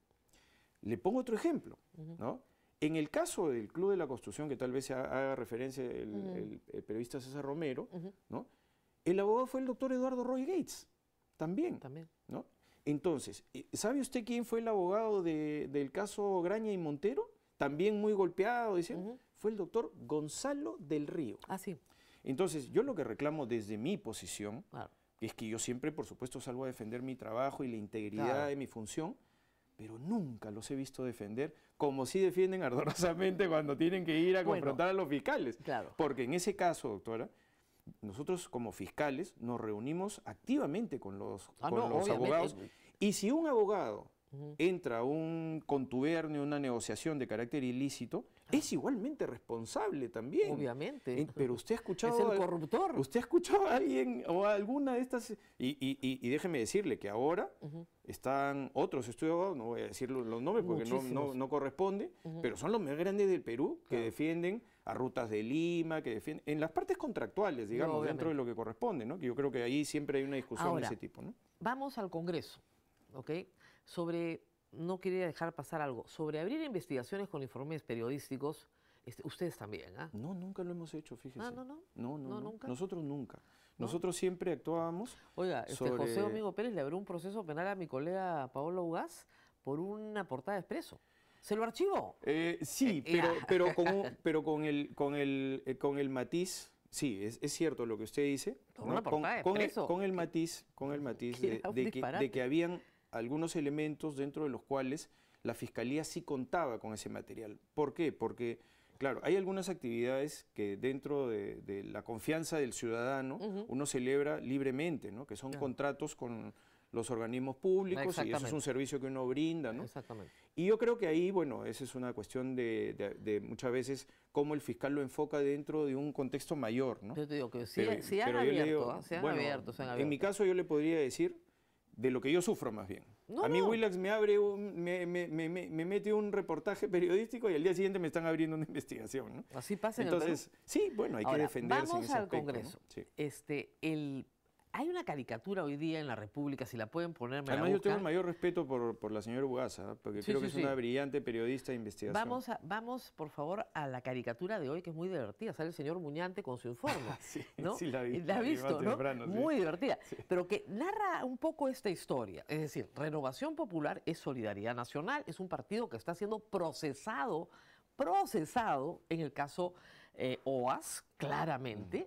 Le pongo otro ejemplo,
Ujú.
¿no? En el caso del Club de la Construcción, que tal vez se ha- haga referencia el,
Ujú.
el- el periodista César Romero,
Ujú.
¿no? El abogado fue el doctor Eduardo Roy Gates, también,
También.
¿no? Entonces, eh, ¿sabe usted quién fue el abogado de- del caso Graña y Montero? También muy golpeado, dicen,
Ujú.
fue el doctor Gonzalo del Río.
Ah, sí.
Entonces, yo lo que reclamo desde mi posición
Claro.
es que yo siempre, por supuesto, salgo a defender mi trabajo y la integridad
Claro.
de mi función, pero nunca los he visto defender como sí defienden ardorosamente cuando tienen que ir a
Bueno.
confrontar a los fiscales.
Claro.
Porque en ese caso, doctora, nosotros como fiscales nos reunimos activamente con los,
Ah,
con
no,
los
obviamente.
abogados. Y si un abogado
Ujú.
entra a un contubernio, una negociación de carácter ilícito, es igualmente responsable también.
Obviamente.
En- Pero usted ha escuchado...
Es el
al-
corruptor.
¿Usted ha escuchado a alguien o a alguna de estas? Y, y- y- y déjeme decirle que ahora
Ujú.
están otros estudios, abogados, no voy a decir los, los nombres porque no, no,
Muchísimos.
no corresponde,
Ujú.
pero son los más grandes del Perú que
Claro.
defienden a Rutas de Lima, que defienden en las partes contractuales, digamos,
obviamente.
dentro de lo que corresponde, ¿no? Que yo creo que ahí siempre hay una discusión
Ahora,
de ese tipo, ¿no?
Vamos al Congreso, ¿ok? Sobre, no quería dejar pasar algo, sobre abrir investigaciones con informes periodísticos, este, ustedes también, ¿ah?
No, nunca lo hemos hecho, fíjese.
Ah, no, no.
No, no,
No,
no.
nunca.
Nosotros nunca.
¿No?
Nosotros siempre actuábamos
Oiga, este
sobre-
José Domingo Pérez le abrió un proceso penal a mi colega Paola Ugaz por una portada de Expreso. ¿Se lo archivó?
Eh, sí,
Eh,
pero,
ya.
pero, con, un- pero con, el, con, el, eh, con el matiz, sí, es, es cierto lo que usted dice,
Con
¿no?
una
con,
portada de
con el,
Expreso.
con el matiz, con el matiz
que
de,
era un
de que,
disparate.
de que habían algunos elementos dentro de los cuales la Fiscalía sí contaba con ese material. ¿Por qué? Porque, claro, hay algunas actividades que dentro de, de la confianza del ciudadano
Ujú.
uno celebra libremente, ¿no? Que son
Claro.
contratos con los organismos públicos y eso es un
Exactamente.
servicio que uno brinda, ¿no?
Exactamente.
Y yo creo que ahí, bueno, esa es una cuestión de, de- de muchas veces cómo el fiscal lo enfoca dentro de un contexto mayor, ¿no?
Yo te digo que sí,
Pero-
sí han
pero yo le
abierto,
digo,
¿ah? Se han
bueno,
abierto, se han abierto.
En mi caso yo le podría decir de lo que yo sufro más bien.
No,
a mí
no.
Willax me abre, un- me, me, me, me- me mete un reportaje periodístico y al día siguiente me están abriendo una investigación, ¿no?
Así pasa en el Perú.
Entonces, sí, bueno, hay
Ahora,
que defenderse
vamos
en ese
al
aspecto, ¿no?
Congreso.
Sí.
Este, el, hay una caricatura hoy día en la República, si la pueden poner, me la
Además yo tengo el
buscan.
mayor respeto por, por la señora Ugaza, porque
Sí,
creo
sí,
que es
sí.
una brillante periodista de investigación.
Vamos, a- vamos, por favor, a la caricatura de hoy, que es muy divertida. Sale el señor Muñante con su informe.
Sí,
¿no?
sí la vi,
Y la ha
la vi más
visto, ¿no?
temprano, sí.
Muy divertida. Pero que narra un poco esta historia. Es decir, Renovación Popular es Solidaridad Nacional, es un partido que está siendo procesado, procesado en el caso eh, O A S, claramente.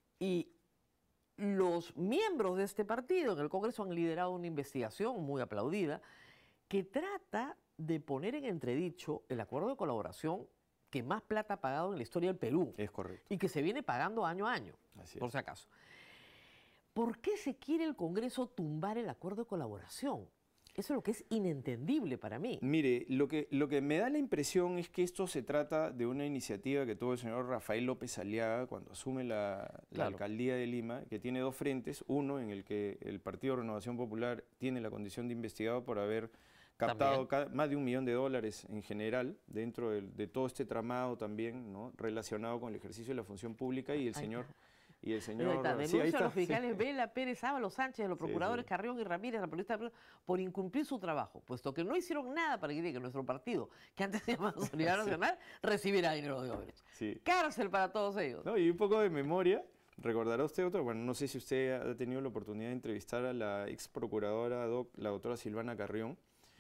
Y los miembros de este partido en el Congreso han liderado una investigación muy aplaudida que trata de poner en entredicho el acuerdo de colaboración que más plata ha pagado en la historia del Perú
Es correcto.
y que se viene pagando año a año,
Así
por
es.
si acaso. ¿Por qué se quiere el Congreso tumbar el acuerdo de colaboración? Eso es lo que es inentendible para mí.
Mire, lo que, lo que me da la impresión es que esto se trata de una iniciativa que tuvo el señor Rafael López Aliaga cuando asume la, la
Claro.
alcaldía de Lima, que tiene dos frentes. Uno en el que el Partido Renovación Popular tiene la condición de investigado por haber captado
También.
ca- más de un millón de dólares en general dentro del- de, todo este tramado también, ¿no? Relacionado con el ejercicio de la función pública y el
Ahí
señor...
está.
Y el
Ahí
señor...
está,
sí, ahí
denuncia a
está,
los
sí.
fiscales Vela, Pérez, Ábalos, Sánchez, a los
Sí,
procuradores
sí.
Carrión y Ramírez, la periodista por incumplir su trabajo, puesto que no hicieron nada para que nuestro partido, que antes se llamaba Solidaridad
Sí.
Nacional, recibiera dinero de Odebrecht.
Sí.
Cárcel para todos ellos.
No, y un poco de memoria, recordará usted otro, bueno, no sé si usted ha tenido la oportunidad de entrevistar a la ex procuradora, doc, la doctora Silvana Carrión,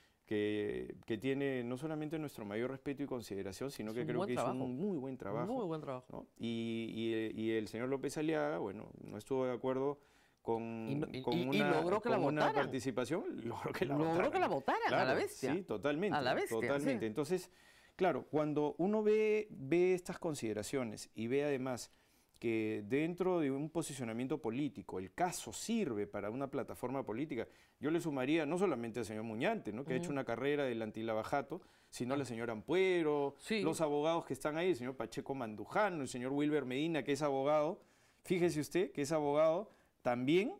que, que tiene no solamente nuestro mayor respeto y consideración, sino
Es
que
un
creo
buen
que
trabajo.
hizo un muy buen trabajo.
Muy buen trabajo.
¿no? Y, y, y el señor López Aliaga, bueno, no estuvo de acuerdo con,
Y no- y-
con
y- y
una,
logró que la
con una
votaran.
participación, logró que la
Logró
votaran.
que la votaran, a la
Claro,
bestia.
Sí, totalmente.
A la bestia,
Totalmente.
sí.
Entonces, claro, cuando uno ve, ve estas consideraciones y ve además que dentro de un posicionamiento político el caso sirve para una plataforma política, yo le sumaría no solamente al señor Muñante, ¿no? que ha hecho una carrera del antilavajato, sino a la señora Ampuero,
Sí.
los abogados que están ahí, el señor Pacheco Mandujano, el señor Wilber Medina, que es abogado. Fíjese usted que es abogado también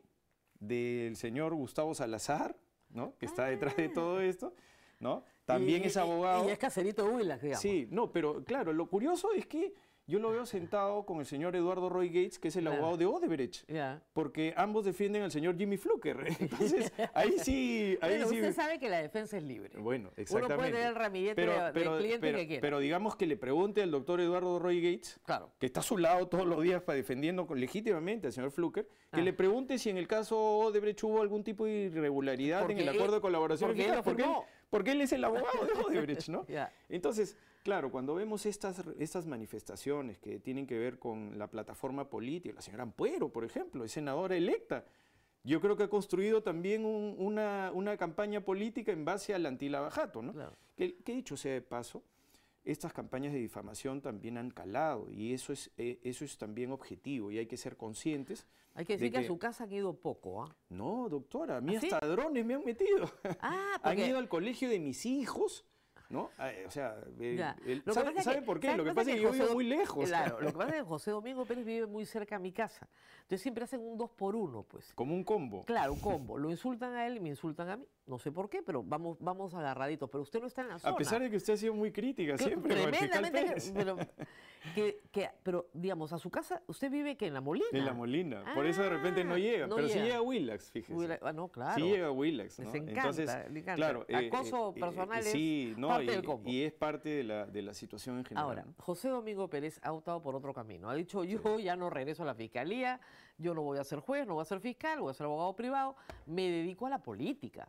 del señor Gustavo Salazar, ¿no? que está detrás de todo esto, ¿no? También
Y-
es
y-
abogado.
Y, es caserito de Huila, digamos.
Sí, no, pero claro, lo curioso es que yo lo veo sentado con el señor Eduardo Roy Gates, que es el
Claro.
abogado de Odebrecht,
Ya.
porque ambos defienden al señor Jimmy Fluker. Entonces, ahí sí... Ahí
Bueno,
sí
usted sabe que la defensa es libre.
Bueno,
Uno
exactamente.
puede tener el ramillete
pero,
de, de
pero,
cliente
pero,
que quiera.
pero digamos que le pregunte al doctor Eduardo Roy Gates,
Claro.
que está a su lado todos los días para defendiendo con- legítimamente al señor Fluker, que
Ah.
le pregunte si en el caso Odebrecht hubo algún tipo de irregularidad
Porque
en el
él-
acuerdo de colaboración
porque él
fiscal,
lo
porque, él,
firmó.
porque él es el abogado de Odebrecht, ¿no?
Ya.
Entonces, claro, cuando vemos estas, estas manifestaciones que tienen que ver con la plataforma política, la señora Ampuero, por ejemplo, es senadora electa, yo creo que ha construido también un- una, una campaña política en base al antilavajato, ¿no?
Claro.
Que, que dicho sea de paso, estas campañas de difamación también han calado y eso es, eh, eso es también objetivo y hay que ser conscientes.
Hay que
de
decir que, a
que-
su casa han ido poco, ¿ah?
No, doctora, a mí
¿Ah, sí?
hasta drones me han metido.
Ah,
Han
porque...
ido al colegio de mis hijos, ¿no? Ah, O sea, eh,
Ya.
el-
Lo que
¿sabe,
pasa es
sabe
que-
por qué?
¿sabe
Lo que
qué
pasa es que yo
José
vivo
Do-
muy lejos.
Claro, lo que pasa es que José Domingo Pérez vive muy cerca a mi casa. Entonces siempre hacen un dos por uno, pues.
Como un combo.
Claro, un combo. Lo insultan a él y me insultan a mí. No sé por qué, pero vamos, vamos agarraditos. Pero usted no está en la zona.
A pesar de que usted ha sido muy crítica
Que-
siempre con el fiscal
tremendamente,
Pérez.
que- pero, que, que- pero, digamos, a su casa, ¿usted vive que en La Molina?
En La Molina. Por eso de repente no
Ah,
llega.
no
pero sí
llega.
llega a Willax, fíjese.
Huila- ah, no, claro.
Sí llega a Willax, ¿no?
Les encanta,
Entonces,
le encanta.
claro.
Acoso personal es
sí, no,
parte
y,
del combo.
y es parte de la, de la situación en general.
Ahora,
¿no?
José Domingo Pérez ha optado por otro camino. Ha dicho, yo ya no regreso a la fiscalía, yo no voy a ser juez, no voy a ser fiscal, voy a ser abogado privado, me dedico a la política.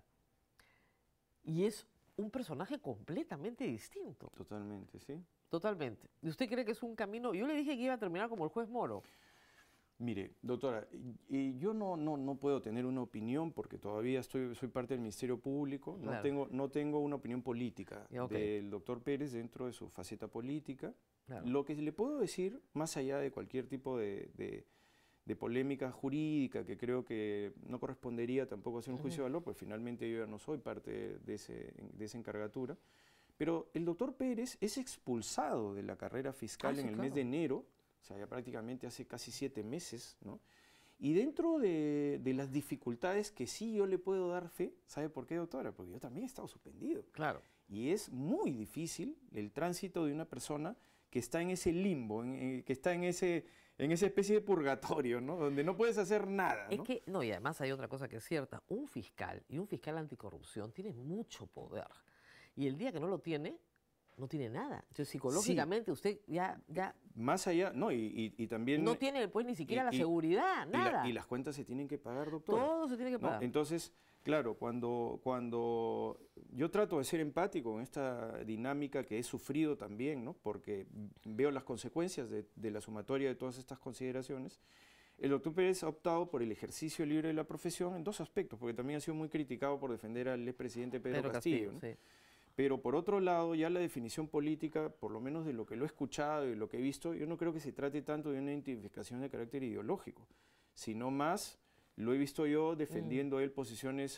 Y es un personaje completamente distinto,
Totalmente, sí.
totalmente. ¿Y usted cree que es un camino? Yo le dije que iba a terminar como el juez Moro.
Mire, doctora, y, y yo no, no, no puedo tener una opinión porque todavía estoy, soy parte del Ministerio Público, no,
Claro.
tengo, no tengo una opinión política
Ya, ok.
del doctor Pérez dentro de su faceta política.
Claro.
Lo que le puedo decir, más allá de cualquier tipo de, de- de polémica jurídica, que creo que no correspondería tampoco a hacer un juicio de valor, pues finalmente yo ya no soy parte de, ese, de esa encargatura, pero el doctor Pérez es expulsado de la carrera fiscal
Ah,
en
sí,
el mes
claro.
de enero, o sea, ya prácticamente hace casi siete meses, ¿no? Y dentro de, de las dificultades que sí yo le puedo dar fe, ¿sabe por qué, doctora? Porque yo también he estado suspendido.
Claro.
Y es muy difícil el tránsito de una persona que está en ese limbo, en- en- que está en ese en esa especie de purgatorio, ¿no? Donde no puedes hacer nada,
Es
¿no?
que, no, y además hay otra cosa que es cierta. Un fiscal y un fiscal anticorrupción tiene mucho poder. Y el día que no lo tiene, no tiene nada. Entonces, psicológicamente, usted ya, ya
Más allá, no, y, y- y también...
no tiene pues ni siquiera
y-
la
y-
seguridad,
y la-
nada.
y las cuentas se tienen que pagar, doctor.
Todo se tiene que
¿no?
pagar.
Entonces, claro, cuando, cuando yo trato de ser empático en esta dinámica que he sufrido también, ¿no? Porque veo las consecuencias de, de la sumatoria de todas estas consideraciones, el doctor Pérez ha optado por el ejercicio libre de la profesión en dos aspectos, porque también ha sido muy criticado por defender al expresidente Pedro,
Pedro
Castillo.
Castillo,
¿no?
sí.
Pero por otro lado, ya la definición política, por lo menos de lo que lo he escuchado y lo que he visto, yo no creo que se trate tanto de una identificación de carácter ideológico, sino más, lo he visto yo defendiendo él posiciones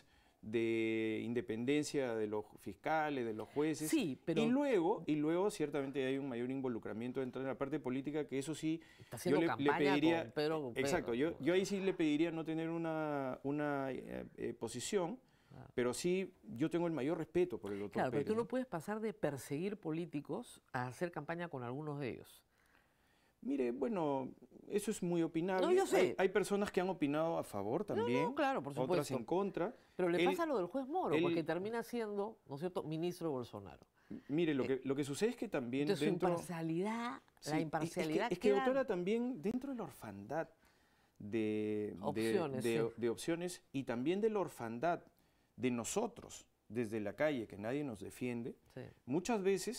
de independencia de los fiscales, de los jueces.
Sí, pero-
Y luego, y luego ciertamente hay un mayor involucramiento dentro de la parte política, que eso sí,
Está haciendo
yo le, le
campaña
pediría...
con Pedro- con
exacto,
Pedro,
yo, yo ahí sí le pediría no tener una, una eh, eh, posición,
Claro.
pero sí yo tengo el mayor respeto por el doctor
Claro, pero
Pérez.
tú no puedes pasar de perseguir políticos a hacer campaña con algunos de ellos.
Mire, bueno, eso es muy opinable.
No, yo sé.
Hay, hay personas que han opinado a favor también,
no, claro, por
otras
supuesto.
en contra.
Pero le
Él-
pasa lo del juez Moro,
él-
porque termina siendo, ¿no es cierto?, ministro de Bolsonaro.
Mire, lo que, lo que sucede es que también
Entonces,
dentro...
su imparcialidad,
Sí,
la
es-
imparcialidad
Es que, es que,
queda-
doctora, también dentro de la orfandad de de-
Opciones,
de,
sí.
de opciones y también de la orfandad de nosotros desde la calle, que nadie nos defiende,
Sí.
muchas veces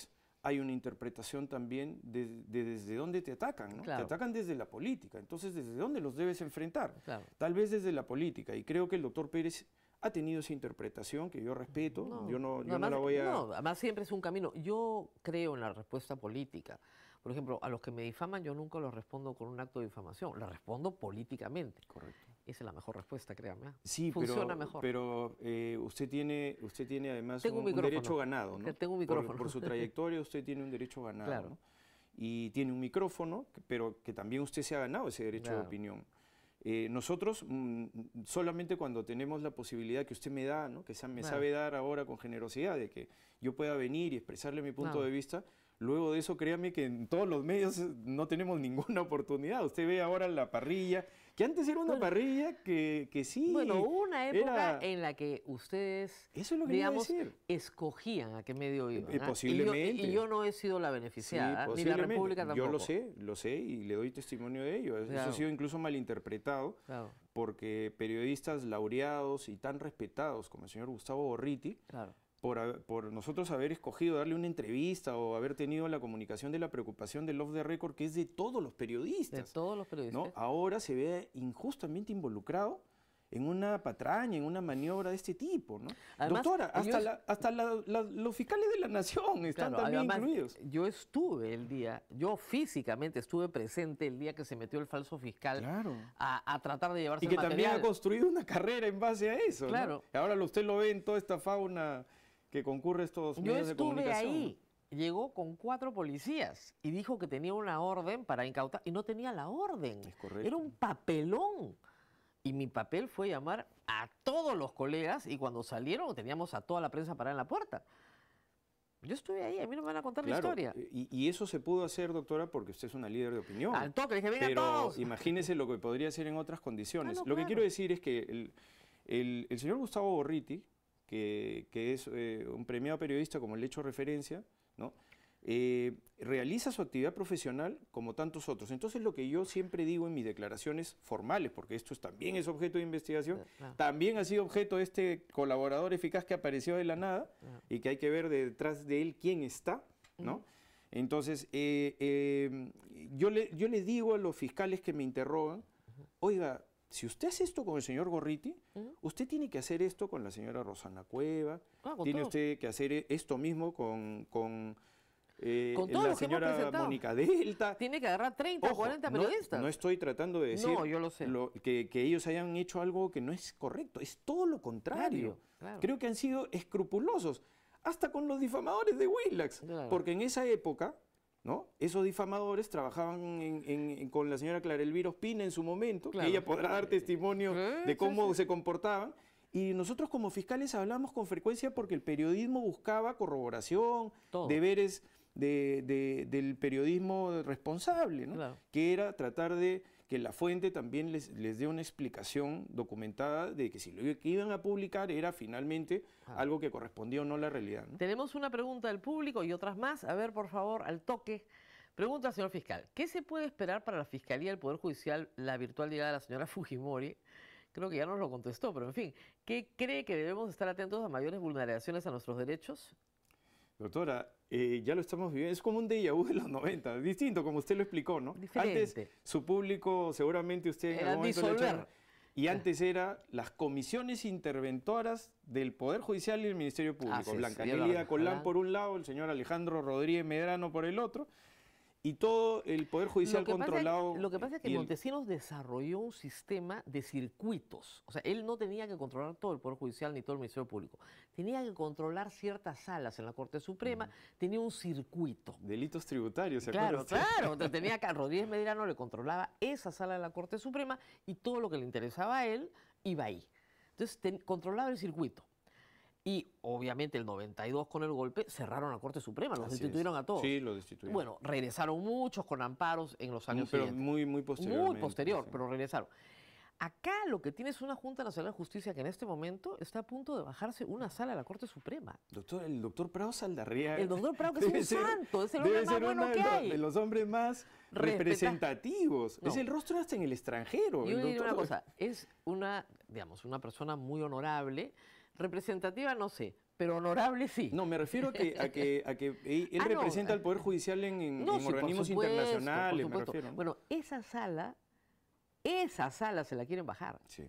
hay una interpretación también de, de desde dónde te atacan, ¿no?
Claro.
Te atacan desde la política, entonces ¿desde dónde los debes enfrentar?
Claro.
Tal vez desde la política, y creo que el doctor Pérez ha tenido esa interpretación que yo respeto,
No,
yo no, yo
además,
no la voy a...
no, además siempre es un camino. Yo creo en la respuesta política. Por ejemplo, a los que me difaman yo nunca los respondo con un acto de difamación, les respondo políticamente.
Correcto.
Esa es la mejor respuesta, créame.
Sí,
Funciona
pero,
mejor.
pero eh, usted, tiene, usted tiene además
Tengo
un,
un
un derecho
micrófono.
ganado, ¿no?
Tengo un
Por-
micrófono.
Por, su trayectoria usted tiene un derecho ganado,
Claro.
¿no? Y tiene un micrófono, que- pero que también usted se ha ganado ese derecho
Claro.
de opinión. Eh, nosotros, mm, solamente cuando tenemos la posibilidad que usted me da, ¿no? Que sa- me
Claro.
sabe dar ahora con generosidad, de que yo pueda venir y expresarle mi punto
Claro.
de vista, luego de eso, créame que en todos los medios eh, no tenemos ninguna oportunidad. Usted ve ahora la parrilla, que antes era una
Bueno.
parrilla que, que sí.
Bueno, hubo una época
era-
en la que ustedes,
Eso es lo que iba a
digamos,
decir.
escogían a qué medio iban.
Eh,
¿ah?
posiblemente.
Y yo, y yo no he sido la
Sí,
beneficiada, ni la
posiblemente.
República tampoco.
Yo lo sé, lo sé y le doy testimonio de ello. Eso
Claro.
ha sido incluso malinterpretado
Claro,
porque periodistas laureados y tan respetados como el señor Gustavo Gorriti,
claro.
por, haber- por nosotros haber escogido darle una entrevista o haber tenido la comunicación de la preocupación del off the record, que es de todos los
De
periodistas,
todos los periodistas.
¿no? Ahora se ve injustamente involucrado en una patraña, en una maniobra de este tipo, ¿no?
Además,
Doctora, hasta,
ellos-
la- hasta la- la- los fiscales de la nación están
Claro,
también
además,
incluidos.
yo estuve el día, yo físicamente estuve presente el día que se metió el falso fiscal
Claro.
a, a tratar de llevarse
Y que
el
también
material.
ha construido una carrera en base a eso, ¿no?
Claro.
Ahora lo- usted lo ve en toda esta fauna que concurre a estos
Yo
medios de
estuve
comunicación.
ahí, llegó con cuatro policías y dijo que tenía una orden para incautar y no tenía la orden.
Es correcto.
Era un papelón. Y mi papel fue llamar a todos los colegas y cuando salieron teníamos a toda la prensa parada en la puerta. Yo estuve ahí, a mí no me van a contar
Claro,
la historia.
Y, y eso se pudo hacer, doctora, porque usted es una líder de opinión.
Al toque, le dije, vengan
Pero
todos.
imagínese lo que podría ser en otras condiciones.
Ah, no,
lo que
claro.
quiero decir es que el, el- el señor Gustavo Gorriti, que, que es eh, un premiado periodista, como le he hecho referencia, ¿no? Eh, realiza su actividad profesional como tantos otros. Entonces, lo que yo siempre digo en mis declaraciones formales, porque esto es- también es objeto de investigación,
Claro.
también ha sido objeto de este colaborador eficaz que apareció de la nada
Claro.
y que hay que ver detrás de él quién está, ¿no? Entonces, eh, eh, yo, le, yo le digo a los fiscales que me interrogan, oiga, si usted hace esto con el señor Gorriti,
Ujú.
usted tiene que hacer esto con la señora Rosana Cueva,
Ah, con
tiene
todos.
usted que hacer e- esto mismo con, con, eh,
Con todos
la
los que hemos
señora
presentado.
Mónica Delta.
Tiene que agarrar treinta,
Ojo,
cuarenta
no-
periodistas.
No, estoy tratando de decir
No, yo lo sé.
que, que ellos hayan hecho algo que no es correcto, es todo lo contrario.
Claro, claro.
Creo que han sido escrupulosos, hasta con los difamadores de Willax,
Claro.
porque en esa época, ¿no? Esos difamadores trabajaban en- en- en- con la señora Clara Elvira Ospina en su momento,
Claro.
que ella podrá dar testimonio
Sí,
de
sí,
cómo
sí.
se comportaban. Y nosotros como fiscales hablamos con frecuencia porque el periodismo buscaba corroboración,
Todo.
deberes de- de- del periodismo responsable, ¿no?
Claro.
Que era tratar de que la fuente también les, les dé una explicación documentada de que si lo que iban a publicar era finalmente
Ah.
algo que correspondía o no a la realidad, ¿no?
Tenemos una pregunta del público y otras más. A ver, por favor, al toque. Pregunta al señor fiscal. ¿Qué se puede esperar para la Fiscalía del Poder Judicial la virtual llegada de la señora Fujimori? Creo que ya nos lo contestó, pero en fin. ¿Qué cree que debemos estar atentos a mayores vulneraciones a nuestros derechos?
Doctora, eh, ya lo estamos viviendo, es como un déjà vu de los noventa, distinto como usted lo explicó, ¿no?
Diferente.
Antes su público, seguramente usted en
Era
algún momento le
disolver.
echaron- y antes era las comisiones interventoras del Poder Judicial y el Ministerio Público.
Así es,
Blanca
y Eduardo
Nélida Colán
Jalán.
por un lado, el señor Alejandro Rodríguez Medrano por el otro, y todo el Poder Judicial
Lo que, pasa,
controlado.
lo que pasa es que
y el-
Montesinos desarrolló un sistema de circuitos. O sea, él no tenía que controlar todo el Poder Judicial ni todo el Ministerio Público. Tenía que controlar ciertas salas en la Corte Suprema. Tenía un circuito.
Delitos tributarios, ¿se
Claro,
acuerda usted?
claro. Entonces tenía que Rodríguez Medrano le controlaba esa sala de la Corte Suprema y todo lo que le interesaba a él iba ahí. Entonces ten- controlaba el circuito. Y obviamente el noventa y dos con el golpe cerraron la Corte Suprema, los
Así es.
destituyeron a todos.
Sí, lo destituyeron.
Bueno, regresaron muchos con amparos en los años
pero
siguientes.
muy, muy posterior.
Muy posterior, pero regresaron. Acá lo que tiene es una Junta Nacional de Justicia que en este momento está a punto de bajarse una sala de la Corte Suprema.
Doctor, el doctor Prado Saldarriaga.
El doctor Prado, que es
debe
un
ser-
santo, es el
debe
hombre más
ser
bueno
uno de
que
los-
hay.
de los hombres más
Respeta-
representativos.
No.
Es el rostro hasta en el extranjero.
Yo
el
le diré una
doctor-
cosa, es una, digamos, una persona muy honorable, representativa, no sé, pero honorable sí.
No, me refiero a que, a que, a que él
Ah, no,
representa al
eh,
Poder Judicial en, en-
No,
en
sí, por
organismos
supuesto,
internacionales,
por
me
supuesto.
refiero. ¿no?
Bueno, esa sala, esa sala se la quieren bajar.
Sí.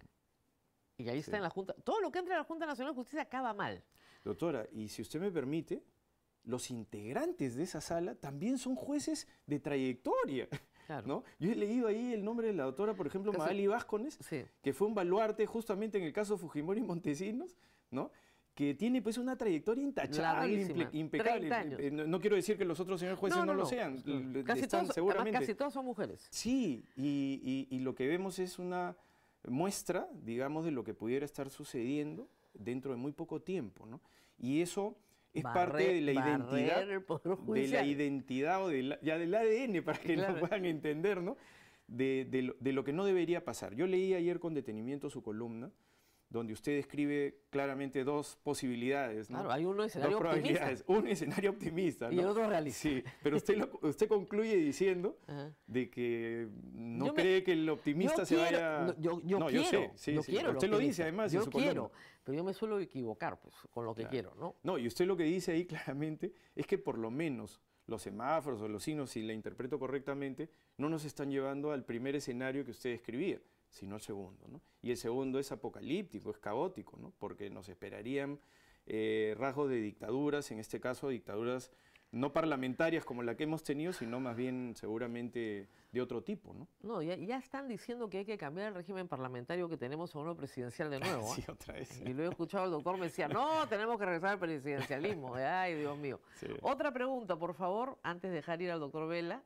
Y ahí
Sí.
está en la Junta. Todo lo que entra en la Junta Nacional de Justicia acaba mal.
Doctora, y si usted me permite, los integrantes de esa sala también son jueces de trayectoria.
Claro.
¿No? Yo he leído ahí el nombre de la doctora, por ejemplo,
Casi-
Magali Vázquez,
Sí.
que fue un baluarte justamente en el caso Fujimori y Montesinos, ¿no? Que tiene pues una trayectoria intachable,
Larguísima,
imple- impecable.
treinta años.
Eh, No, no quiero decir que los otros señores jueces no, lo sean, l-
Casi,
están
todos,
seguramente.
además, casi todas son mujeres.
Sí, y, y- y lo que vemos es una muestra, digamos, de lo que pudiera estar sucediendo dentro de muy poco tiempo, ¿no? Y eso es parte
Barrer-
de la identidad,
barrer el Poder
de la
Judicial.
identidad o de la- ya del A D N, para que
Claro.
lo puedan entender, ¿no? De, de lo, de lo que no debería pasar. Yo leí ayer con detenimiento su columna, donde usted describe claramente dos posibilidades, ¿no?
Claro, hay un
Dos
escenario optimista
probabilidades. Un escenario optimista,
y
¿no?
el otro realista.
Sí, pero usted, lo- usted concluye diciendo
Ajá.
de que no
Yo me-
cree que el optimista
Yo
se
quiero-
vaya...
no, yo, yo
No,
quiero,
sé, sí,
yo
sí.
quiero el
Usted lo
optimista.
dice además
yo
en su
quiero,
columna.
pero yo me suelo equivocar pues, con lo que
Claro.
quiero, ¿no?
No, y usted lo que dice ahí claramente es que por lo menos los semáforos o los signos, si la interpreto correctamente, no nos están llevando al primer escenario que usted describía, sino al segundo, ¿no? Y el segundo es apocalíptico, es caótico, ¿no? Porque nos esperarían eh, rasgos de dictaduras, en este caso dictaduras no parlamentarias como la que hemos tenido, sino más bien seguramente de otro tipo, ¿no?
No, ya, ya están diciendo que hay que cambiar el régimen parlamentario que tenemos a uno presidencial de nuevo.
Sí,
¿ah?
otra vez.
Y lo he escuchado, el doctor me decía, no, tenemos que regresar al presidencialismo. Ay, Dios mío.
Sí.
Otra pregunta, por favor, antes de dejar ir al doctor Vela.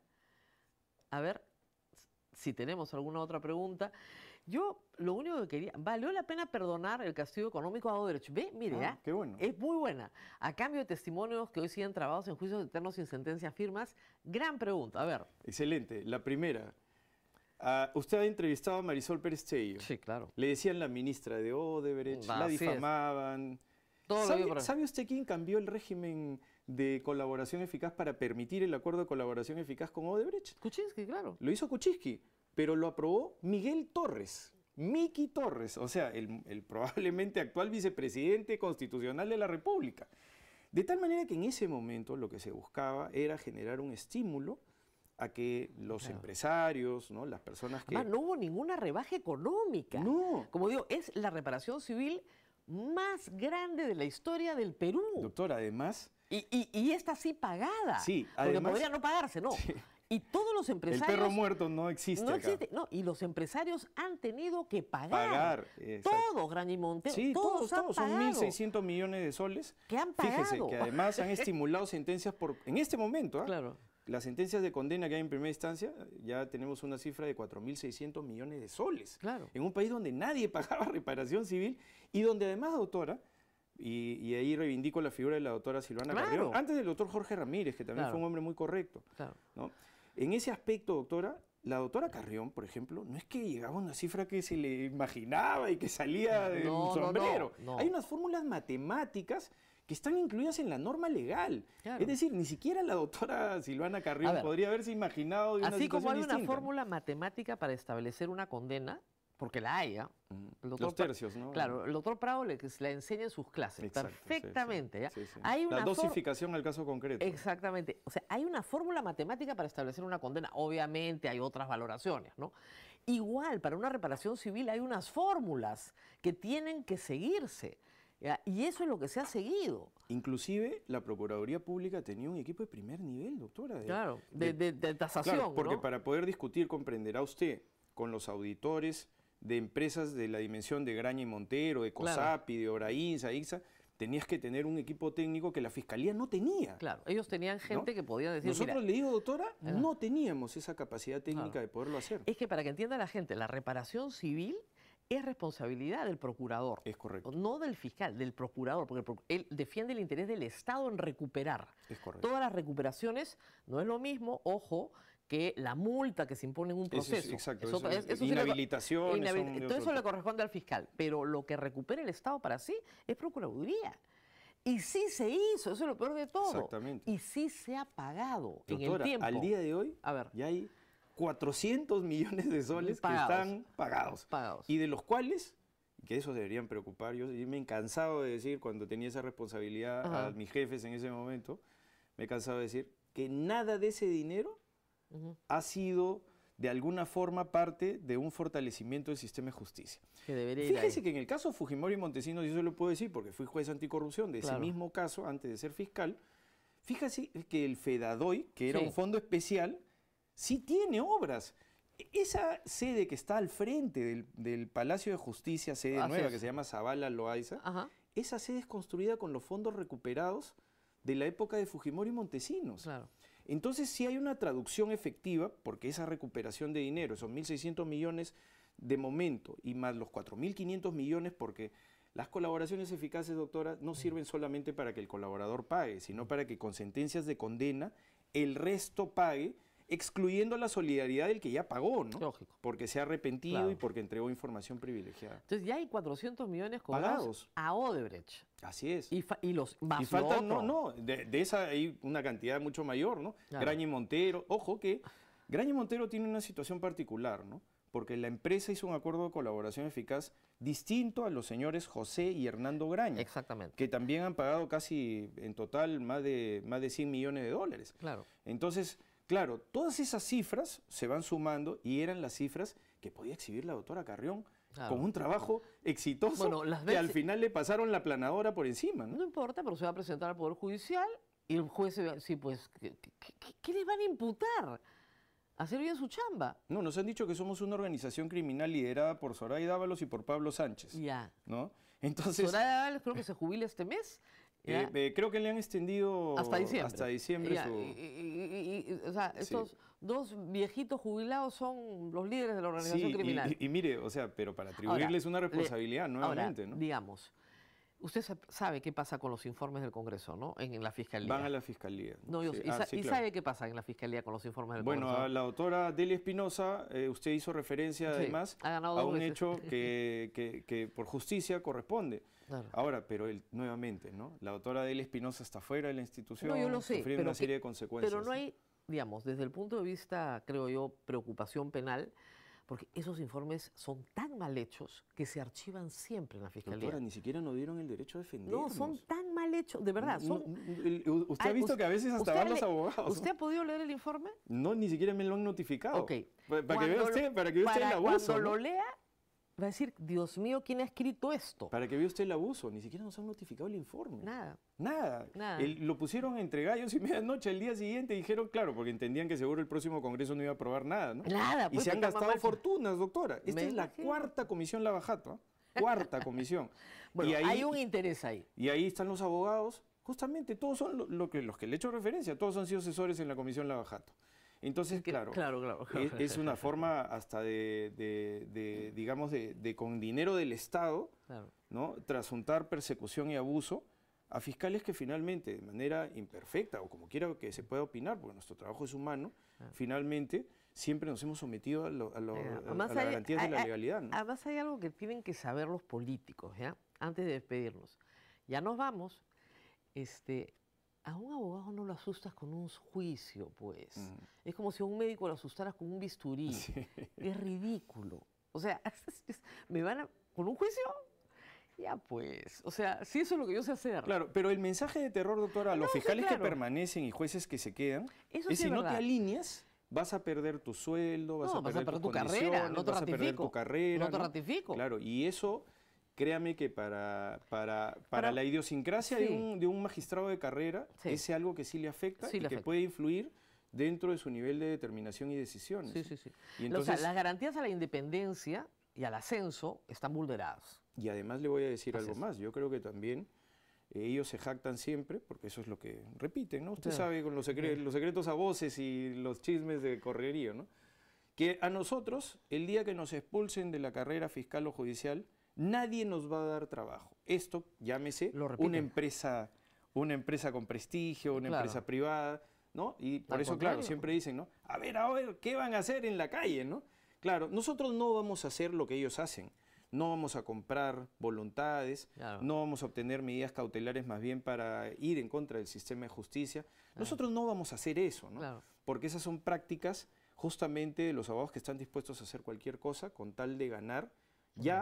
A ver si tenemos alguna otra pregunta. Yo lo único que quería, ¿valió la pena perdonar el castigo económico a Odebrecht? Ve, mire,
Ah,
¿ah?
qué bueno.
Es muy buena. A cambio de testimonios que hoy siguen trabados en juicios eternos sin sentencias firmas. Gran pregunta, a ver.
Excelente. La primera, ah, usted ha entrevistado a Marisol Pérez Tello.
Sí, claro.
Le decían la ministra de Odebrecht,
Así
la
es.
difamaban.
Todo lo
¿Sabe,
digo por ahí.
¿Sabe usted quién cambió el régimen de colaboración eficaz para permitir el acuerdo de colaboración eficaz con Odebrecht?
Kuczynski, claro.
Lo hizo Kuczynski, pero lo aprobó Miguel Torres, Miki Torres, o sea, el, el probablemente actual vicepresidente constitucional de la República. De tal manera que en ese momento lo que se buscaba era generar un estímulo a que los
Claro.
empresarios, ¿no? Las personas que...
Además, no hubo ninguna rebaja económica.
No.
Como digo, es la reparación civil más grande de la historia del Perú.
Doctor, además,
Y, y, y esta sí pagada.
Sí,
Porque
además-
podría no pagarse, no.
Sí.
Y todos los
el
empresarios...
perro muerto no existe
No
acá.
existe, no, y los empresarios han tenido que pagar.
Pagar, exacto.
Todos, Grani Montero,
Sí,
todos,
todos,
han
todos, son
pagado.
mil seiscientos millones de soles.
Que han
Fíjese
pagado.
que además han estimulado sentencias por, en este momento, ¿ah?
Claro.
Las sentencias de condena que hay en primera instancia, ya tenemos una cifra de cuatro mil seiscientos millones de soles.
Claro.
En un país donde nadie pagaba reparación civil y donde además, doctora, y, y ahí reivindico la figura de la doctora Silvana
Claro.
Carrión, antes del doctor Jorge Ramírez, que también
Claro.
fue un hombre muy correcto,
Claro.
¿no? En ese aspecto, doctora, la doctora Carrión, por ejemplo, no es que llegaba a una cifra que se le imaginaba y que salía del
No, no,
sombrero.
no, no.
Hay unas fórmulas matemáticas que están incluidas en la norma legal.
Claro.
Es decir, ni siera la doctora Silvana Carrión
A ver,
podría haberse imaginado de una
Así como
situación
hay una
distinta.
fórmula matemática para establecer una condena, porque la hay, ¿ah? El doctor
Los
Pra-
tercios, ¿no?
Claro, el doctor Prado le, la enseña en sus clases,
Exacto, sí,
perfectamente.
sí,
¿ya?
sí, sí.
Hay
La
una for-
dosificación al caso concreto.
Exactamente. O sea, hay una fórmula matemática para establecer una condena. Obviamente hay otras valoraciones, ¿no? Igual, para una reparación civil hay unas fórmulas que tienen que seguirse. ¿ya? Y eso es lo que se ha seguido.
Inclusive, la Procuraduría Pública tenía un equipo de primer nivel, doctora. de-
Claro, de, de- de tasación,
Claro, porque
¿no?
para poder discutir, comprenderá usted, con los auditores de empresas de la dimensión de Graña y Montero, de
Claro.
COSAPI, de Orainsa, IXA, tenías que tener un equipo técnico que la Fiscalía no tenía.
Claro, ellos tenían gente que podía decir,
Nosotros,
mira,
le digo, doctora,
Ajá.
no teníamos esa capacidad técnica
Claro.
de poderlo hacer.
es que para que entienda la gente, la reparación civil es responsabilidad del procurador.
Es correcto.
No del fiscal, del procurador, porque el proc- él defiende el interés del Estado en recuperar.
Es correcto.
Todas las recuperaciones no es lo mismo, ojo, que la multa que se impone en un
Eso es-
proceso.
exacto,
Eso-
eso
es-
es-
eso sí le-
inhabilitaciones
inhabil-
son de
todo
otro
eso le
tipo.
corresponde al fiscal, pero lo que recupera el Estado para sí es Procuraduría. Y sí se hizo, eso es lo peor de todo.
Exactamente.
Y sí se ha pagado en el
Doctora,
tiempo.
al día de hoy
A ver.
ya hay cuatrocientos millones de soles
Pagados.
que están pagados.
Pagados.
Y de los cuales que eso deberían preocupar. Yo y me he cansado de decir, cuando tenía esa responsabilidad
Ajá.
a mis jefes en ese momento, me he cansado de decir que nada de ese dinero
Ujú.
ha sido de alguna forma parte de un fortalecimiento del sistema de justicia.
Que debería ir
Fíjese
ahí.
que en el caso Fujimori y Montesinos, yo se lo puedo decir porque fui juez anticorrupción de
Claro.
ese mismo caso antes de ser fiscal, fíjese que el FEDADOI, que era
Sí.
un fondo especial, sí tiene obras. Esa sede que está al frente del, del Palacio de Justicia, sede
Así
nueva
es.
que se llama Zavala Loaiza,
Ajá,
esa sede es construida con los fondos recuperados de la época de Fujimori y Montesinos.
claro.
Entonces sí hay una traducción efectiva, porque esa recuperación de dinero, esos mil seiscientos millones de momento y más los cuatro mil quinientos millones, porque las colaboraciones eficaces, doctora, no sirven solamente para que el colaborador pague, sino para que con sentencias de condena el resto pague, excluyendo la solidaridad del que ya pagó, ¿no?
Lógico.
Porque se ha arrepentido
Claro.
y porque entregó información privilegiada.
Entonces ya hay cuatrocientos millones cobrados
Pagados.
a Odebrecht.
Así es.
Y, fa- y los más
Y
lo
faltan, no,
otro.
no, de, de esa hay una cantidad mucho mayor, ¿no?
Claro.
Graña y Montero, ojo que Graña y Montero tiene una situación particular, ¿no? Porque la empresa hizo un acuerdo de colaboración eficaz distinto a los señores José y Hernando Graña,
Exactamente.
que también han pagado casi en total más de, más de cien millones de dólares.
Claro.
Entonces, claro, todas esas cifras se van sumando y eran las cifras que podía exhibir la doctora Carrión
Claro.
con un trabajo exitoso
Bueno, las
que al
veces-
final le pasaron la planadora por encima, ¿no?
No importa, pero se va a presentar al Poder Judicial y el juez se va, sí, pues, ¿qué, qué- qué- qué les van a imputar? Hacer bien su chamba.
No, nos han dicho que somos una organización criminal liderada por Soraya Dávalos y por Pablo Sánchez,
Ya.
¿no? Entonces,
Soraya Ábalos creo que se jubila este mes. ¿ya?
eh, eh, creo que le han extendido
hasta diciembre.
hasta diciembre
Ya,
su...
y- y- y- y- o sea,
Sí.
estos dos viejitos jubilados son los líderes de la organización
Sí, y-
criminal.
y, y mire, o sea, pero para atribuirles una
le-
responsabilidad nuevamente,
Ahora,
¿no?
digamos, usted sa- sabe qué pasa con los informes del Congreso, ¿no? En, en la Fiscalía.
Van a la fiscalía.
No, yo-
Sí,
y,
ah,
sa-
sí,
y
claro.
sabe qué pasa en la Fiscalía con los informes del
Bueno,
Congreso.
a la doctora Delia Espinosa, eh, usted hizo referencia
Sí,
además
ha ganado
a
dos
un
veces.
hecho que, que- que por justicia corresponde.
Claro.
Ahora, pero él, nuevamente, ¿no? La doctora Delia Espinosa está fuera de la institución,
No, yo lo sé,
sufriendo
pero
una
que-
serie de consecuencias.
Pero no hay, digamos, desde el punto de vista, creo yo, preocupación penal, porque esos informes son tan mal hechos que se archivan siempre en la Fiscalía.
Doctora, ni siquiera nos dieron el derecho a defendernos.
No, son tan mal hechos, de verdad.
No,
Son,
no, el- usted ha
Ay,
visto
us-
que a veces hasta
usted
van los
le-
abogados.
¿Usted ha podido leer el informe?
No, ni siquiera me lo han notificado.
Ok.
Pa- Para, que vea
Cuando
usted,
lo-
para que vea usted el
para
abuso.
Cuando
¿no?
lo lea, va a decir, Dios mío, ¿quién ha escrito esto?
Para que vea usted el abuso. Ni siquiera nos han notificado el informe.
Nada.
Nada.
Nada.
El- lo pusieron entre gallos y medianoche al día siguiente. Dijeron, claro, porque entendían que seguro el próximo Congreso no iba a aprobar nada, ¿no?
Nada.
Y
pues,
se han
está
gastado
mal hecho.
fortunas, doctora. Esta
Me
es la
imagino.
cuarta comisión Lavajato. ¿ah? Cuarta comisión.
Bueno,
y ahí,
hay un interés ahí.
y ahí están los abogados. Justamente, todos son lo, lo que, los que le he hecho referencia. Todos han sido asesores en la comisión Lavajato. Entonces,
Que-
claro,
claro, claro.
es, es una forma hasta de, de- de, digamos, de, de con dinero del Estado,
Claro.
¿no? Trasuntar persecución y abuso a fiscales que finalmente, de manera imperfecta o como quiera que se pueda opinar, porque nuestro trabajo es humano,
Claro.
finalmente siempre nos hemos sometido a, lo- a lo-
Eh,
a-
además
a las
hay-
garantías de
hay-
la
hay-
legalidad, ¿no?
Además hay algo que tienen que saber los políticos, ¿ya? Antes de despedirnos. Ya nos vamos. Este, a un abogado no lo asustas con un juicio, pues.
Mm.
Es como si a un médico lo asustaras con un bisturí.
Sí.
Es ridículo. O sea, es- es- ¿me van a... con un juicio? Ya pues. O sea, si eso es lo que yo sé hacer.
Claro, pero el mensaje de terror, doctora, a los
No, sí,
fiscales
claro.
que permanecen y jueces que se quedan,
Eso
es
sí
si
es
no te
verdad.
alineas, vas a perder tu sueldo, vas
No,
a
vas a
perder,
perder
tus
tu carrera,
condiciones,
no te
vas a perder
ratifico.
tu carrera.
No te ratifico.
Claro, y eso, créame que para, para, para
Para-
la idiosincrasia
sí.
de, un, de un magistrado de carrera,
Sí.
es algo que sí le afecta
Sí
y
le
que
afecta.
puede influir dentro de su nivel de determinación y decisiones.
Sí, sí, sí.
Y,
O
entonces,
sea, las garantías a la independencia y al ascenso están vulneradas.
y además le voy a decir
Así
algo
es.
más, yo creo que también eh, ellos se jactan siempre, porque eso es lo que repiten, ¿no? Usted
Claro.
sabe con los, secre- los secretos a voces y los chismes de correrío, ¿no? Que a nosotros, el día que nos expulsen de la carrera fiscal o judicial, nadie nos va a dar trabajo. Esto, llámese,
Lo repiten.
una empresa, una empresa con prestigio, una
Claro.
empresa privada, ¿no? Y por
Al
eso, claro,
contrario.
siempre dicen, ¿no? A ver, a ver, ¿qué van a hacer en la calle, no? Claro, nosotros no vamos a hacer lo que ellos hacen. No vamos a comprar voluntades,
Claro.
no vamos a obtener medidas cautelares más bien para ir en contra del sistema de justicia. Nosotros no vamos a hacer eso, ¿no?
Claro.
Porque esas son prácticas justamente de los abogados que están dispuestos a hacer cualquier cosa con tal de ganar ya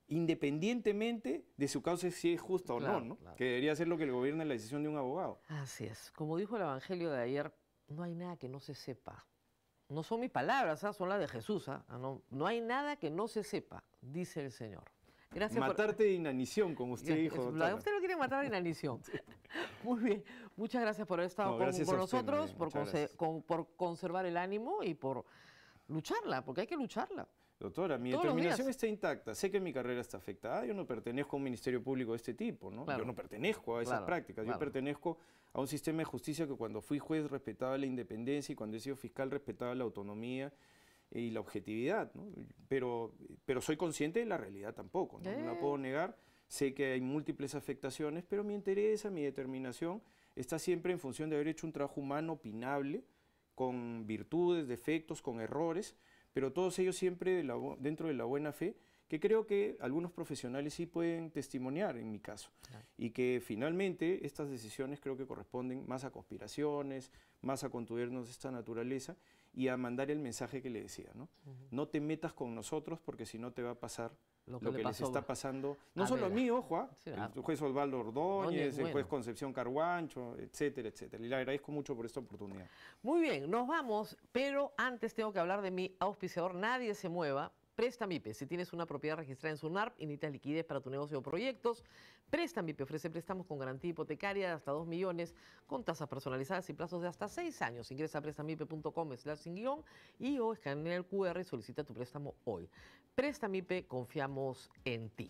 independientemente de su causa si es justa
Claro,
o no, ¿no?
claro.
Que debería ser lo que le gobierna la decisión de un abogado.
Así es. Como dijo el Evangelio de ayer, no hay nada que no se sepa. No son mis palabras, ¿ah? Son las de Jesús. ¿ah? No, no hay nada que no se sepa, dice el Señor. Gracias
Matarte
por...
de inanición, como usted dijo,
Es-
doctora.
Usted lo quiere matar de inanición. Muy bien. Muchas gracias por haber estado
No,
con,
gracias
con
a usted,
nosotros,
María,
por,
muchas
conse-
gracias.
con- por conservar el ánimo y por lucharla, porque hay que lucharla.
Doctora, mi
Todos los
determinación
días.
está intacta. Sé que mi carrera está afectada. Yo no pertenezco a un ministerio público de este tipo, ¿no?
Claro.
Yo no pertenezco a esas
Claro,
prácticas.
claro.
Yo pertenezco a un sistema de justicia que cuando fui juez respetaba la independencia y cuando he sido fiscal respetaba la autonomía y la objetividad, ¿no? Pero, pero soy consciente de la realidad tampoco, ¿no? No la
Eh.
puedo negar. Sé que hay múltiples afectaciones, pero mi interés, mi determinación está siempre en función de haber hecho un trabajo humano opinable, con virtudes, defectos, con errores, pero todos ellos siempre de la bu- dentro de la buena fe, que creo que algunos profesionales sí pueden testimoniar en mi caso.
Claro.
Y que finalmente estas decisiones creo que corresponden más a conspiraciones, más a contubernio's de esta naturaleza y a mandar el mensaje que le decía, ¿no?
Ujú.
No te metas con nosotros porque si no te va a pasar
Lo
lo
que
que,
le
les
pasó
está pasando, no
a
solo a
Vela.
mí, ojo, ¿ah?
Sí, ah.
el juez Osvaldo Ordóñez,
Ordóñez,
el juez
bueno.
Concepción Carguancho, etcétera, etcétera. Y le agradezco mucho por esta oportunidad.
Muy bien, nos vamos, pero antes tengo que hablar de mi auspiciador. Nadie se mueva. Prestamipe. Si tienes una propiedad registrada en SUNARP y necesitas liquidez para tu negocio o proyectos, Prestamipe ofrece préstamos con garantía hipotecaria de hasta dos millones, con tasas personalizadas y plazos de hasta seis años. Ingresa a prestamipe punto com slash sin guión y o escanea el cu erre y solicita tu préstamo hoy. Prestamipe, confiamos en ti.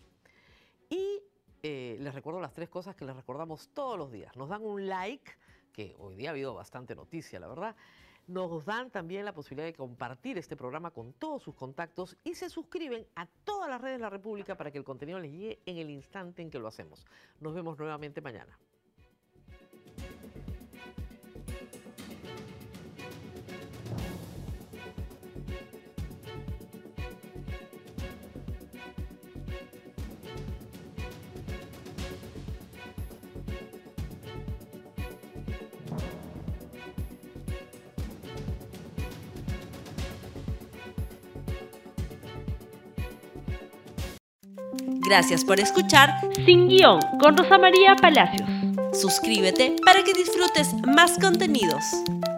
Y eh, les recuerdo las tres cosas que les recordamos todos los días. Nos dan un like, que hoy día ha habido bastante noticia, la verdad. Nos dan también la posibilidad de compartir este programa con todos sus contactos y se suscriben a todas las redes de la República para que el contenido les llegue en el instante en que lo hacemos. Nos vemos nuevamente mañana.
Gracias por escuchar Sin Guión con Rosa María Palacios. Suscríbete para que disfrutes más contenidos.